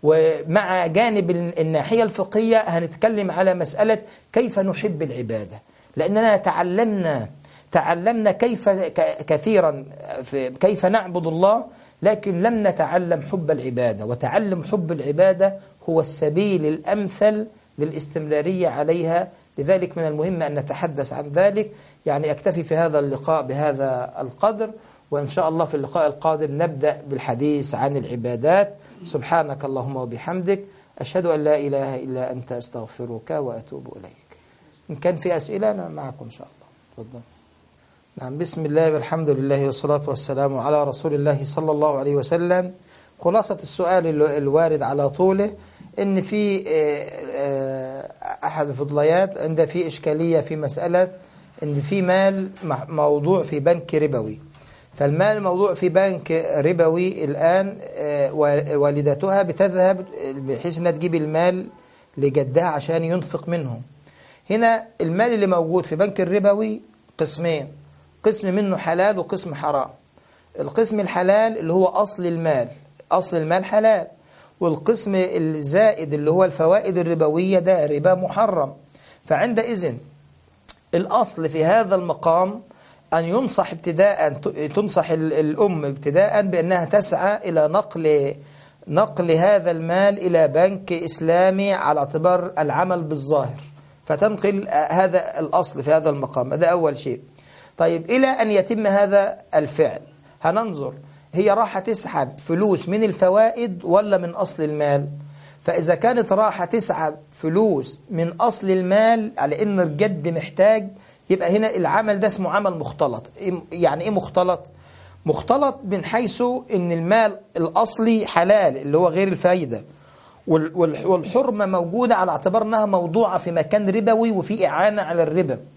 ومع جانب الناحية الفقهية هنتكلم على مسألة كيف نحب العبادة، لأننا تعلمنا تعلمنا كيف كثيرا كيف نعبد الله، لكن لم نتعلم حب العبادة. وتعلم حب العبادة هو السبيل الأمثل للاستمرارية عليها. لذلك من المهم أن نتحدث عن ذلك. يعني أكتفي في هذا اللقاء بهذا القدر، وإن شاء الله في اللقاء القادم نبدأ بالحديث عن العبادات. سبحانك اللهم وبحمدك، أشهد أن لا إله إلا أنت، أستغفرك وأتوب إليك. إن كان في أسئلة أنا معكم إن شاء الله. تفضل. نعم. بسم الله والحمد لله والصلاة والسلام على رسول الله صلى الله عليه وسلم. خلاصة السؤال الوارد على طوله إن في أحد الفضليات عنده في إشكالية في مسألة إن في مال موضوع في بنك ربوي، فالمال موضوع في بنك ربوي الآن، والدتها بتذهب بحيث أنها تجيب المال لجدها عشان ينفق منه. هنا المال اللي موجود في بنك الربوي قسمين، قسم منه حلال وقسم حرام. القسم الحلال اللي هو أصل المال، أصل المال حلال، والقسم الزائد اللي هو الفوائد الربوية ده ربا محرم. فعندئذ الأصل في هذا المقام أن ينصح ابتداء تنصح الأم ابتداء بأنها تسعى إلى نقل نقل هذا المال إلى بنك إسلامي على اعتبار العمل بالظاهر، فتنقل هذا الأصل في هذا المقام. هذا أول شيء. طيب إلى أن يتم هذا الفعل هننظر هي راح تسحب فلوس من الفوائد ولا من أصل المال. فإذا كانت راح تسحب فلوس من أصل المال على إن الجد محتاج، يبقى هنا العمل ده اسمه عمل مختلط. يعني إيه مختلط؟ مختلط من حيث إن المال الأصلي حلال اللي هو غير الفايدة، والحرمة موجودة على اعتبار أنها موضوعة في مكان ربوي وفي إعانة على الربا.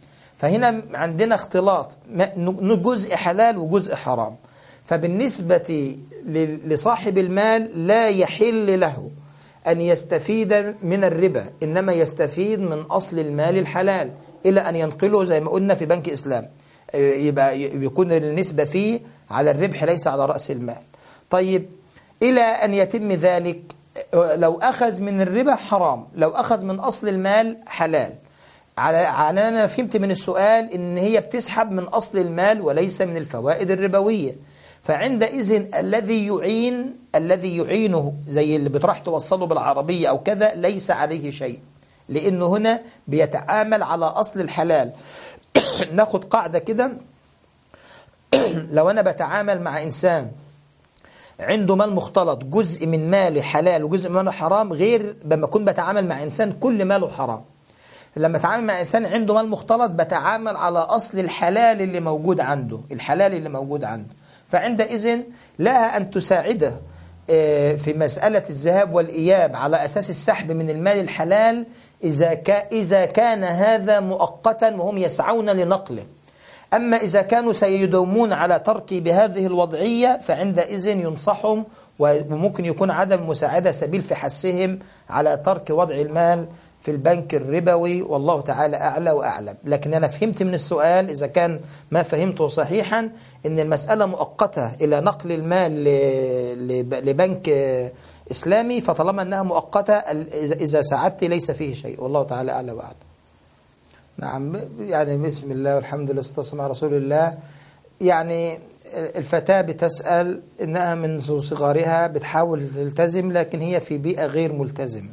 فهنا عندنا اختلاط، جزء حلال وجزء حرام. فبالنسبة لصاحب المال لا يحل له أن يستفيد من الربا، إنما يستفيد من أصل المال الحلال إلى أن ينقله زي ما قلنا في بنك إسلام، يبقى يكون النسبة فيه على الربح ليس على رأس المال. طيب إلى أن يتم ذلك، لو أخذ من الربا حرام، لو أخذ من أصل المال حلال. على أنا فهمت من السؤال إن هي بتسحب من أصل المال وليس من الفوائد الربوية، فعندئذ الذي يعين الذي يعينه زي اللي بتروح توصله بالعربية أو كذا ليس عليه شيء، لأنه هنا بيتعامل على أصل الحلال. ناخد قاعدة كده، لو أنا بتعامل مع إنسان عنده مال مختلط، جزء من ماله حلال وجزء من ماله حرام، غير لما أكون بتعامل مع إنسان كل ماله حرام. لما أتعامل مع إنسان عنده مال مختلط بتعامل على أصل الحلال اللي موجود عنده، الحلال اللي موجود عنده. فعندئذ لها أن تساعده في مسألة الذهاب والإياب على أساس السحب من المال الحلال إذا كان هذا مؤقتا وهم يسعون لنقله. أما إذا كانوا سيدومون على تركي بهذه الوضعية فعندئذ ينصحهم، وممكن يكون عدم مساعدة سبيل في حثهم على ترك وضع المال في البنك الربوي، والله تعالى أعلى وأعلم. لكن أنا فهمت من السؤال، إذا كان ما فهمته صحيحا، إن المسألة مؤقتة إلى نقل المال لبنك إسلامي، فطالما أنها مؤقتة إذا ساعدت ليس فيه شيء، والله تعالى أعلى وأعلم. نعم، يعني بسم الله والحمد لله والصلاة والسلام على رسول الله. يعني الفتاة بتسأل إنها منذ صغرها بتحاول تلتزم، لكن هي في بيئة غير ملتزمة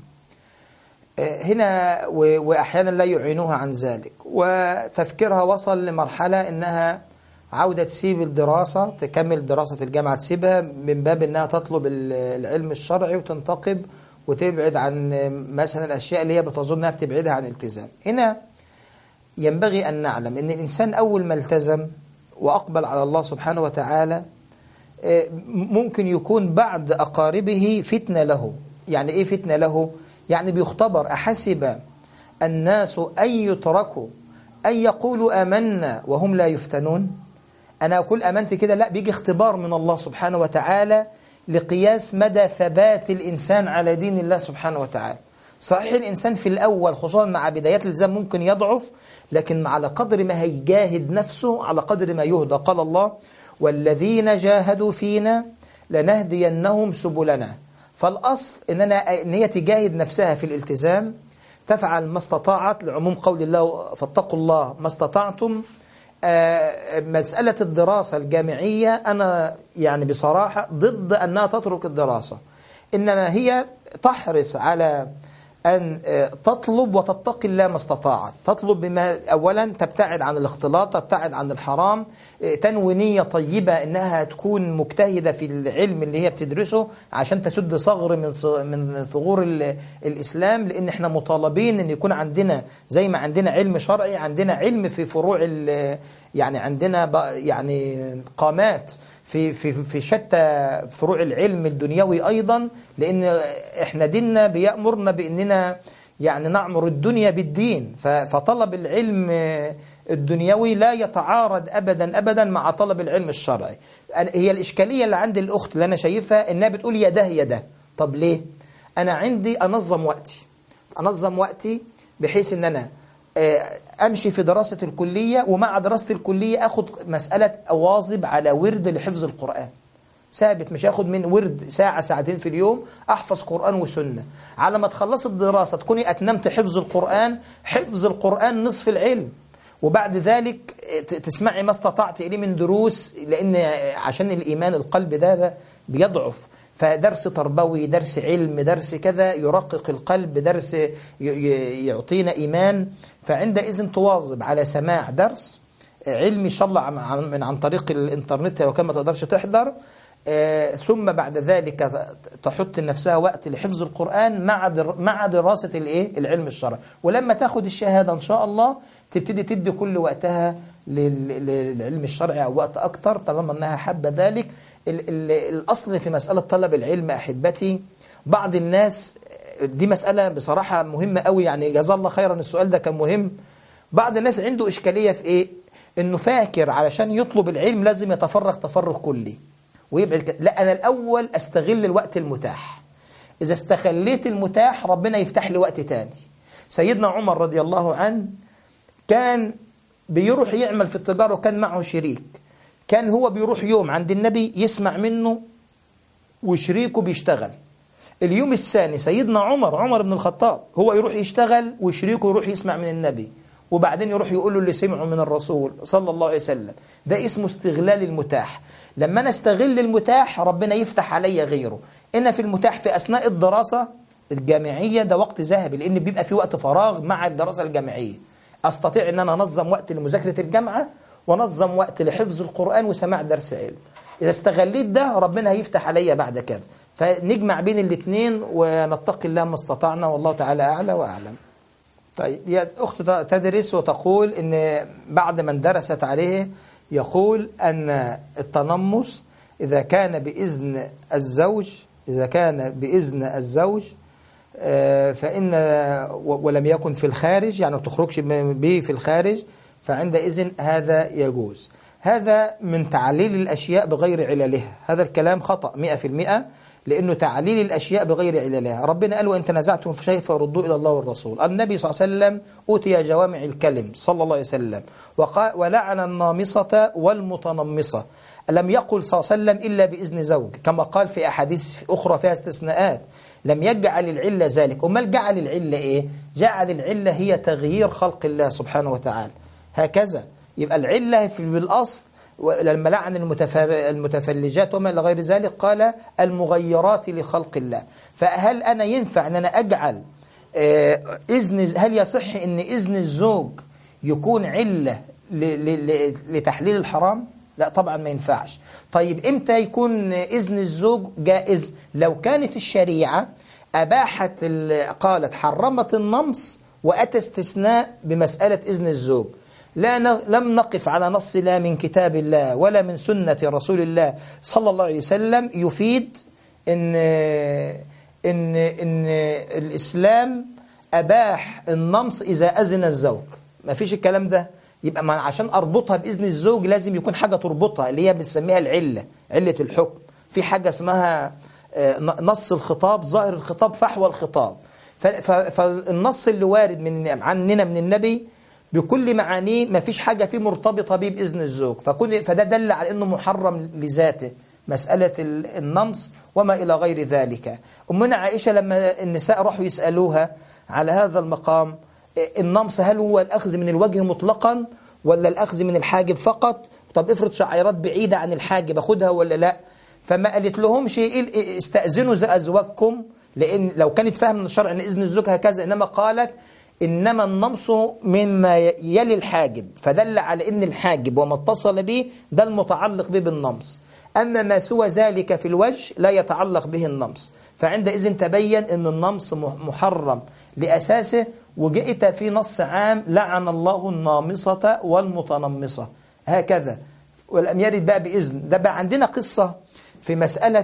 هنا، وأحيانا لا يعينوها عن ذلك، وتفكيرها وصل لمرحلة إنها عودة تسيب الدراسة، تكمل دراسة الجامعة تسيبها من باب إنها تطلب العلم الشرعي وتنتقب وتبعد عن مثلا الأشياء اللي هي بتظن أنها بتبعدها عن الالتزام. هنا ينبغي أن نعلم أن الإنسان أول ما التزم وأقبل على الله سبحانه وتعالى ممكن يكون بعد أقاربه فتنة له. يعني إيه فتنة له؟ يعني بيختبر، أحسب الناس أن يتركوا أن يقولوا آمنا وهم لا يفتنون؟ أنا أقول آمنت كده؟ لا، بيجي اختبار من الله سبحانه وتعالى لقياس مدى ثبات الإنسان على دين الله سبحانه وتعالى. صحيح الإنسان في الأول خصوصا مع بدايات الالتزام ممكن يضعف، لكن على قدر ما هيجاهد نفسه على قدر ما يهدى. قال الله: والذين جاهدوا فينا لنهدينهم سبلنا. فالأصل إن, أنا إن هي تجاهد نفسها في الالتزام، تفعل ما استطاعت، لعموم قول الله: فاتقوا الله ما استطعتم. آه مسألة الدراسة الجامعية أنا يعني بصراحة ضد أنها تترك الدراسة، إنما هي تحرص على أن تطلب وتتقي الله ما استطاعت. تطلب بما أولا تبتعد عن الاختلاط، تبتعد عن الحرام، تنوي نية طيبة إنها تكون مجتهدة في العلم اللي هي بتدرسه عشان تسد ثغر من من ثغور الإسلام، لأن احنا مطالبين أن يكون عندنا زي ما عندنا علم شرعي، عندنا علم في فروع، يعني عندنا يعني قامات في في في شتى فروع العلم الدنيوي أيضا، لأن احنا ديننا بيأمرنا بأننا يعني نعمر الدنيا بالدين. فطلب العلم الدنيوي لا يتعارض أبدا أبدا مع طلب العلم الشرعي. هي الإشكالية اللي عند الأخت اللي أنا شايفها إنها بتقول يده يده. طب ليه؟ أنا عندي أنظم وقتي أنظم وقتي بحيث إن أنا أمشي في دراسة الكلية، ومع دراسة الكلية أخذ مسألة أواظب على ورد لحفظ القرآن ثابت، مش أخذ من ورد ساعة ساعتين في اليوم أحفظ قرآن وسنة. على ما تخلص الدراسة تكوني أتممت حفظ القرآن. حفظ القرآن نصف العلم، وبعد ذلك تسمعي ما استطعت إليه من دروس، لأن عشان الإيمان القلب ده بيضعف، فدرس تربوي، درس علم، درس كذا يرقق القلب، درس يعطينا إيمان. فعندئذ تواظب على سماع درس علمي إن شاء الله من عن طريق الإنترنت لو كان ما تقدرش تحضر، ثم بعد ذلك تحط لنفسها وقت لحفظ القرآن مع مع دراسة الايه العلم الشرعي. ولما تاخد الشهادة إن شاء الله تبتدي تدي كل وقتها للعلم الشرعي أو وقت أكتر طالما أنها حابة ذلك. الأصل في مسألة طلب العلم أحبتي، بعض الناس دي مسألة بصراحة مهمة قوي، يعني جزا الله خيرا السؤال ده كان مهم. بعض الناس عنده إشكالية في إيه؟ إنه فاكر علشان يطلب العلم لازم يتفرغ تفرغ كلي ويبعد. لا، أنا الأول أستغل الوقت المتاح. إذا استغليت المتاح ربنا يفتح لي وقت تاني. سيدنا عمر رضي الله عنه كان بيروح يعمل في التجارة وكان معه شريك. كان هو بيروح يوم عند النبي يسمع منه وشريكه بيشتغل. اليوم الثاني سيدنا عمر عمر بن الخطاب هو يروح يشتغل وشريكه يروح يسمع من النبي، وبعدين يروح يقول له اللي سمعه من الرسول صلى الله عليه وسلم. ده اسمه استغلال المتاح. لما أنا استغل المتاح ربنا يفتح علي غيره. إن في المتاح في أثناء الدراسة الجامعية ده وقت ذهبي، لأن بيبقى في وقت فراغ مع الدراسة الجامعية. أستطيع أن أنا أنظم وقت لمذاكرة الجامعة ونظم وقت لحفظ القرآن وسماع درس علم. إذا استغليت ده ربنا هيفتح علي بعد كده. فنجمع بين الاثنين ونتقي الله ما استطعنا، والله تعالى أعلى وأعلم. طيب، يا أخت تدرس وتقول إن بعد من درست عليه يقول أن التنمص إذا كان بإذن الزوج إذا كان بإذن الزوج فإن ولم يكن في الخارج، يعني ما تخرجش به في الخارج، فعندئذ هذا يجوز. هذا من تعليل الأشياء بغير عللها. هذا الكلام خطأ مئة في المئة، لأنه تعليل الأشياء بغير عللها. ربنا قال وإن تنازعتم في شيء فردوه إلى الله والرسول. النبي صلى الله عليه وسلم أوتي جوامع الكلم صلى الله عليه وسلم، وقال ولعن النامصة والمتنمصة. لم يقل صلى الله عليه وسلم إلا بإذن زوج، كما قال في أحاديث أخرى فيها استثناءات. لم يجعل العلة ذلك. أمال جعل العلة إيه؟ جعل العلة هي تغيير خلق الله سبحانه وتعالى. هكذا يبقى العلة في الأصل. لما لعن المتفلجات وما إلى غير ذلك قال المغيرات لخلق الله. فهل أنا ينفع أن أنا أجعل إذن، هل يصح أن إذن الزوج يكون علة لتحليل الحرام؟ لا طبعا ما ينفعش. طيب إمتى يكون إذن الزوج جائز؟ لو كانت الشريعة أباحت قالت حرمت النمص وأتى استثناء بمسألة إذن الزوج. لا لم نقف على نص لا من كتاب الله ولا من سنة رسول الله صلى الله عليه وسلم يفيد إن إن إن الإسلام أباح النمص إذا أذن الزوج. ما فيش الكلام ده. يبقى عشان أربطها بإذن الزوج لازم يكون حاجة تربطها، اللي هي بنسميها العلة، علة الحكم. في حاجة اسمها نص الخطاب، ظاهر الخطاب، فحوى الخطاب. فالنص اللي وارد من عننا من النبي بكل معانيه ما فيش حاجة فيه مرتبطة به بإذن الزوج، فكل فده دل على أنه محرم لذاته، مسألة النمص وما إلى غير ذلك. أمنا عائشة لما النساء راحوا يسألوها على هذا المقام، النمص هل هو الأخذ من الوجه مطلقا ولا الأخذ من الحاجب فقط؟ طب افرض شعيرات بعيدة عن الحاجب أخذها ولا لا؟ فما قالت لهم شيء استأذنوا أزواجكم، لأن لو كانت فاهم من الشرع أن إذن الزوج هكذا، إنما قالت إنما النمص مما يلي الحاجب، فدل على أن الحاجب وما اتصل به ده المتعلق به بالنمص. أما ما سوى ذلك في الوجه لا يتعلق به النمص. فعندئذ تبين أن النمص محرم لأساسه، وجئت في نص عام لعن الله النامصة والمتنمصة هكذا، ولم يرد بقى بإذن. ده بقى عندنا قصة في مسألة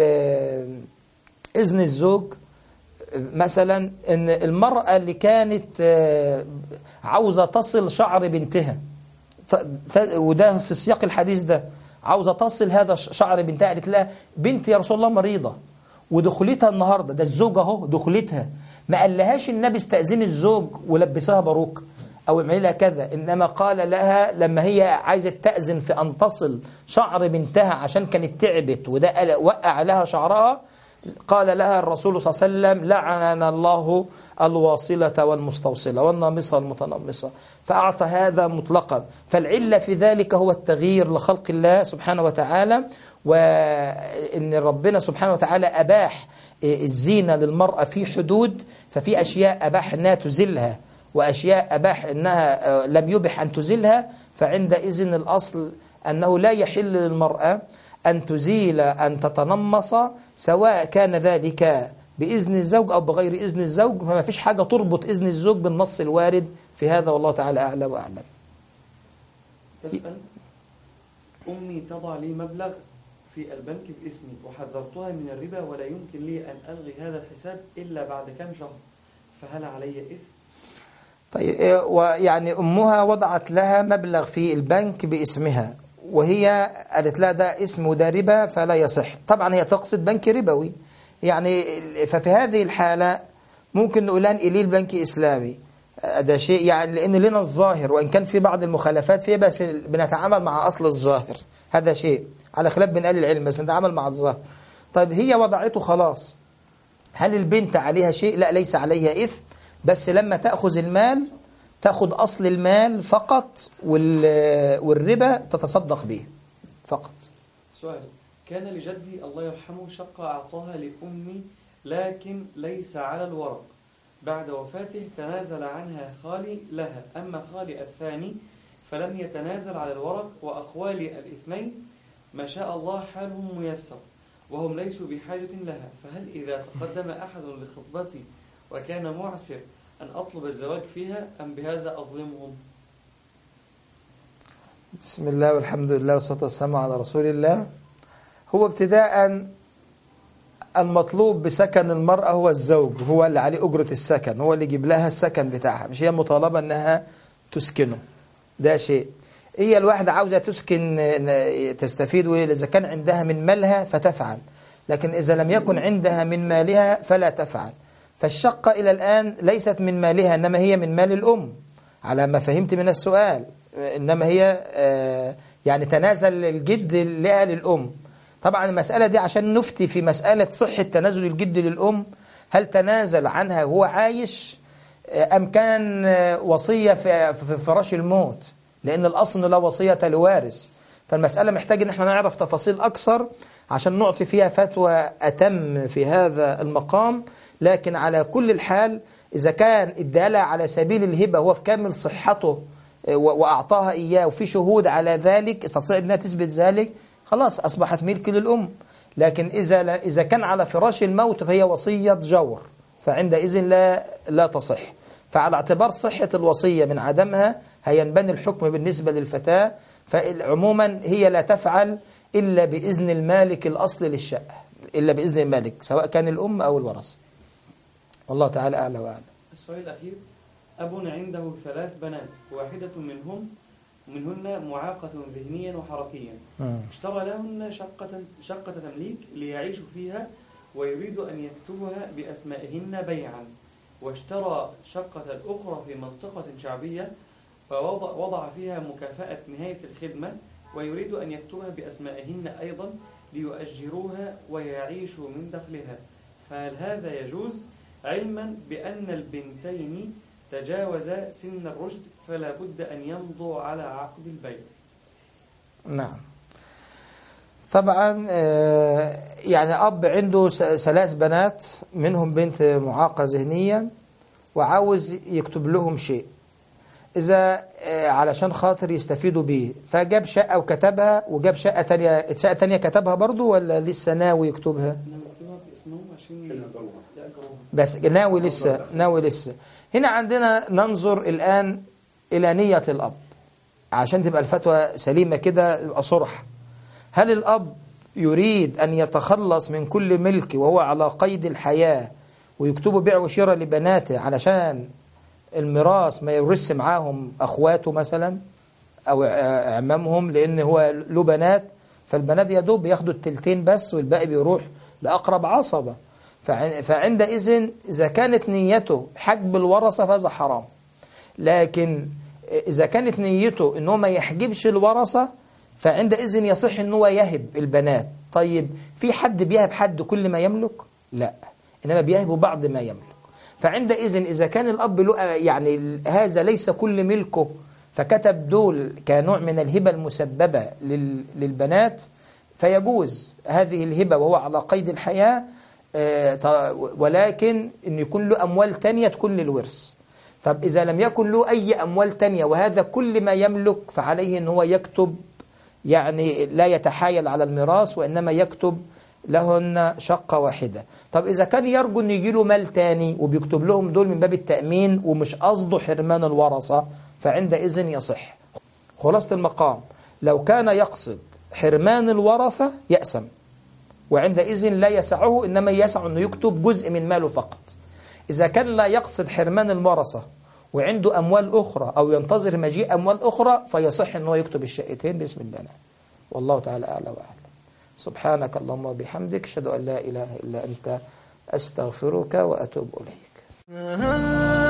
إذن الزوج. مثلا ان المرأة اللي كانت عاوزة تصل شعر بنتها، وده في سياق الحديث ده، عاوزة تصل هذا شعر بنتها، قالت لها بنتي يا رسول الله مريضة ودخلتها النهاردة، ده الزوج اهو دخلتها، ما قالهاش النبي استأذن الزوج ولبسها باروك او اعملي لها كذا، انما قال لها لما هي عايزة تأذن في ان تصل شعر بنتها عشان كانت تعبت وده وقع لها شعرها، قال لها الرسول صلى الله عليه وسلم لعن الله الواصلة والمستوصلة والنامصة والمتنمصة، فأعطى هذا مطلقا. فالعلة في ذلك هو التغيير لخلق الله سبحانه وتعالى، وإن ربنا سبحانه وتعالى أباح الزينة للمرأة في حدود، ففي أشياء أباح أنها تزلها وأشياء أباح أنها لم يبح أن تزلها. فعندئذ الأصل أنه لا يحل للمرأة أن تزيل أن تتنمص، سواء كان ذلك بإذن الزوج أو بغير إذن الزوج، فما فيش حاجة تربط إذن الزوج بالنص الوارد في هذا، والله تعالى أعلى وأعلم. تسأل: أمي تضع لي مبلغ في البنك باسمي وحذرتها من الربا ولا يمكن لي أن ألغي هذا الحساب إلا بعد كم شهر، فهل علي إثم؟ طيب، ويعني أمها وضعت لها مبلغ في البنك باسمها، وهي قالت لها ده اسم وده ربا فلا يصح. طبعا هي تقصد بنك ربوي يعني، ففي هذه الحالة ممكن نقول لها انقليه البنك إسلامي. ده شيء يعني، لأن لنا الظاهر وإن كان في بعض المخالفات فيه، بس بنتعامل مع أصل الظاهر. هذا شيء على خلاف بين أهل العلم، بس نتعامل مع الظاهر. طيب هي وضعته خلاص، هل البنت عليها شيء؟ لا، ليس عليها إثم، بس لما تأخذ المال تأخذ أصل المال فقط، والربا تتصدق به فقط. سؤال: كان لجدي الله يرحمه شقة أعطاها لأمي لكن ليس على الورق، بعد وفاته تنازل عنها خالي لها، أما خالي الثاني فلم يتنازل على الورق، وأخوالي الاثنين ما شاء الله حالهم ميسر وهم ليسوا بحاجة لها، فهل إذا تقدم أحد لخطبتي وكان معسر أن أطلب الزواج فيها أم بهذا أظلمهم؟ بسم الله والحمد لله والصلاة والسلام على رسول الله. هو ابتداء المطلوب بسكن المرأة هو الزوج، هو اللي عليه أجرة السكن، هو اللي يجيب لها السكن بتاعها، مش هي مطالبة أنها تسكنه. ده شيء. هي الواحدة عاوزة تسكن تستفيد، وإذا كان عندها من مالها فتفعل، لكن إذا لم يكن عندها من مالها فلا تفعل. فالشقة إلى الآن ليست من مالها، إنما هي من مال الأم على ما فهمت من السؤال، إنما هي يعني تنازل الجد لها للأم. طبعا المسألة دي عشان نفتي في مسألة صحة تنازل الجد للأم، هل تنازل عنها وهو عايش أم كان وصية في فراش الموت، لأن الأصل لا وصية لوارث. فالمسألة محتاج أن احنا نعرف تفاصيل أكثر عشان نعطي فيها فتوى أتم في هذا المقام. لكن على كل الحال إذا كان ادالها على سبيل الهبة هو في كامل صحته وأعطاها إياه وفي شهود على ذلك استطيع أنها تثبت ذلك، خلاص أصبحت ملك للأم. لكن إذا إذا كان على فراش الموت فهي وصية جور، فعندئذ لا لا تصح. فعلى اعتبار صحة الوصية من عدمها هينبني الحكم بالنسبة للفتاة. فعموما هي لا تفعل إلا بإذن المالك الأصل للشقة، إلا بإذن المالك سواء كان الأم أو الورث. والله تعالى أعلى وأعلم. السؤال الأخير: أب عنده ثلاث بنات، واحدة منهم منهن معاقة ذهنيا وحركيا، اشترى لهن شقة شقة تمليك ليعيشوا فيها، ويريد أن يكتبها بأسمائهن بيعا، واشترى شقة الأخرى في منطقة شعبية ووضع وضع فيها مكافأة نهاية الخدمة، ويريد أن يكتبها بأسمائهن أيضا ليؤجروها ويعيشوا من دخلها، فهل هذا يجوز، علما بأن البنتين تجاوزا سن الرشد فلا بد أن يمضوا على عقد البيع؟ نعم. طبعا يعني أب عنده ثلاث بنات منهم بنت معاقة ذهنيا وعاوز يكتب لهم شيء، إذا علشان خاطر يستفيدوا به، فجاب شقة وكتبها، وجاب شقة تانية شقة تانية كتبها برضو، ولا لسه ناوي يكتبها؟ بس ناوي لسه ناوي لسه. هنا عندنا ننظر الآن إلى نية الأب عشان تبقى الفتوى سليمة كده، يبقى صرح. هل الأب يريد أن يتخلص من كل ملك وهو على قيد الحياة ويكتبوا بيع وشراء لبناته علشان الميراث ما يورث معاهم أخواته مثلا أو أعمامهم، لأن هو له بنات، فالبنات يدوب ياخدوا التلتين بس والباقي بيروح لأقرب عصبة. فعندئذ إذا كانت نيته حجب الورثة فهذا حرام. لكن إذا كانت نيته أنه ما يحجبش الورثة فعندئذ يصح أنه يهب البنات. طيب في حد بيهب حد كل ما يملك؟ لا، إنما بيهب بعض ما يملك. فعندئذ إذا كان الأب له يعني هذا ليس كل ملكه فكتب دول كنوع من الهبة المسببة للبنات فيجوز هذه الهبة وهو على قيد الحياة، ولكن أن يكون له أموال تانية تكون للورث. طب إذا لم يكن له أي أموال تانية وهذا كل ما يملك فعليه أن هو يكتب، يعني لا يتحايل على الميراث وإنما يكتب لهن شقة واحدة. طب إذا كان يرجو أن يجي له مال تاني وبيكتب لهم دول من باب التأمين ومش قصده حرمان الورثة فعندئذ يصح. خلاصة المقام لو كان يقصد حرمان الورثة يأسم، وعندئذ لا يسعه، إنما يسع أنه يكتب جزء من ماله فقط. إذا كان لا يقصد حرمان الورثة وعنده أموال أخرى أو ينتظر مجيء أموال أخرى، فيصح أنه يكتب الشقتين باسم البنات. والله تعالى أعلى وأعلم. سبحانك اللهم وبحمدك، أشهد أن لا إله إلا أنت، أستغفرك وأتوب إليك.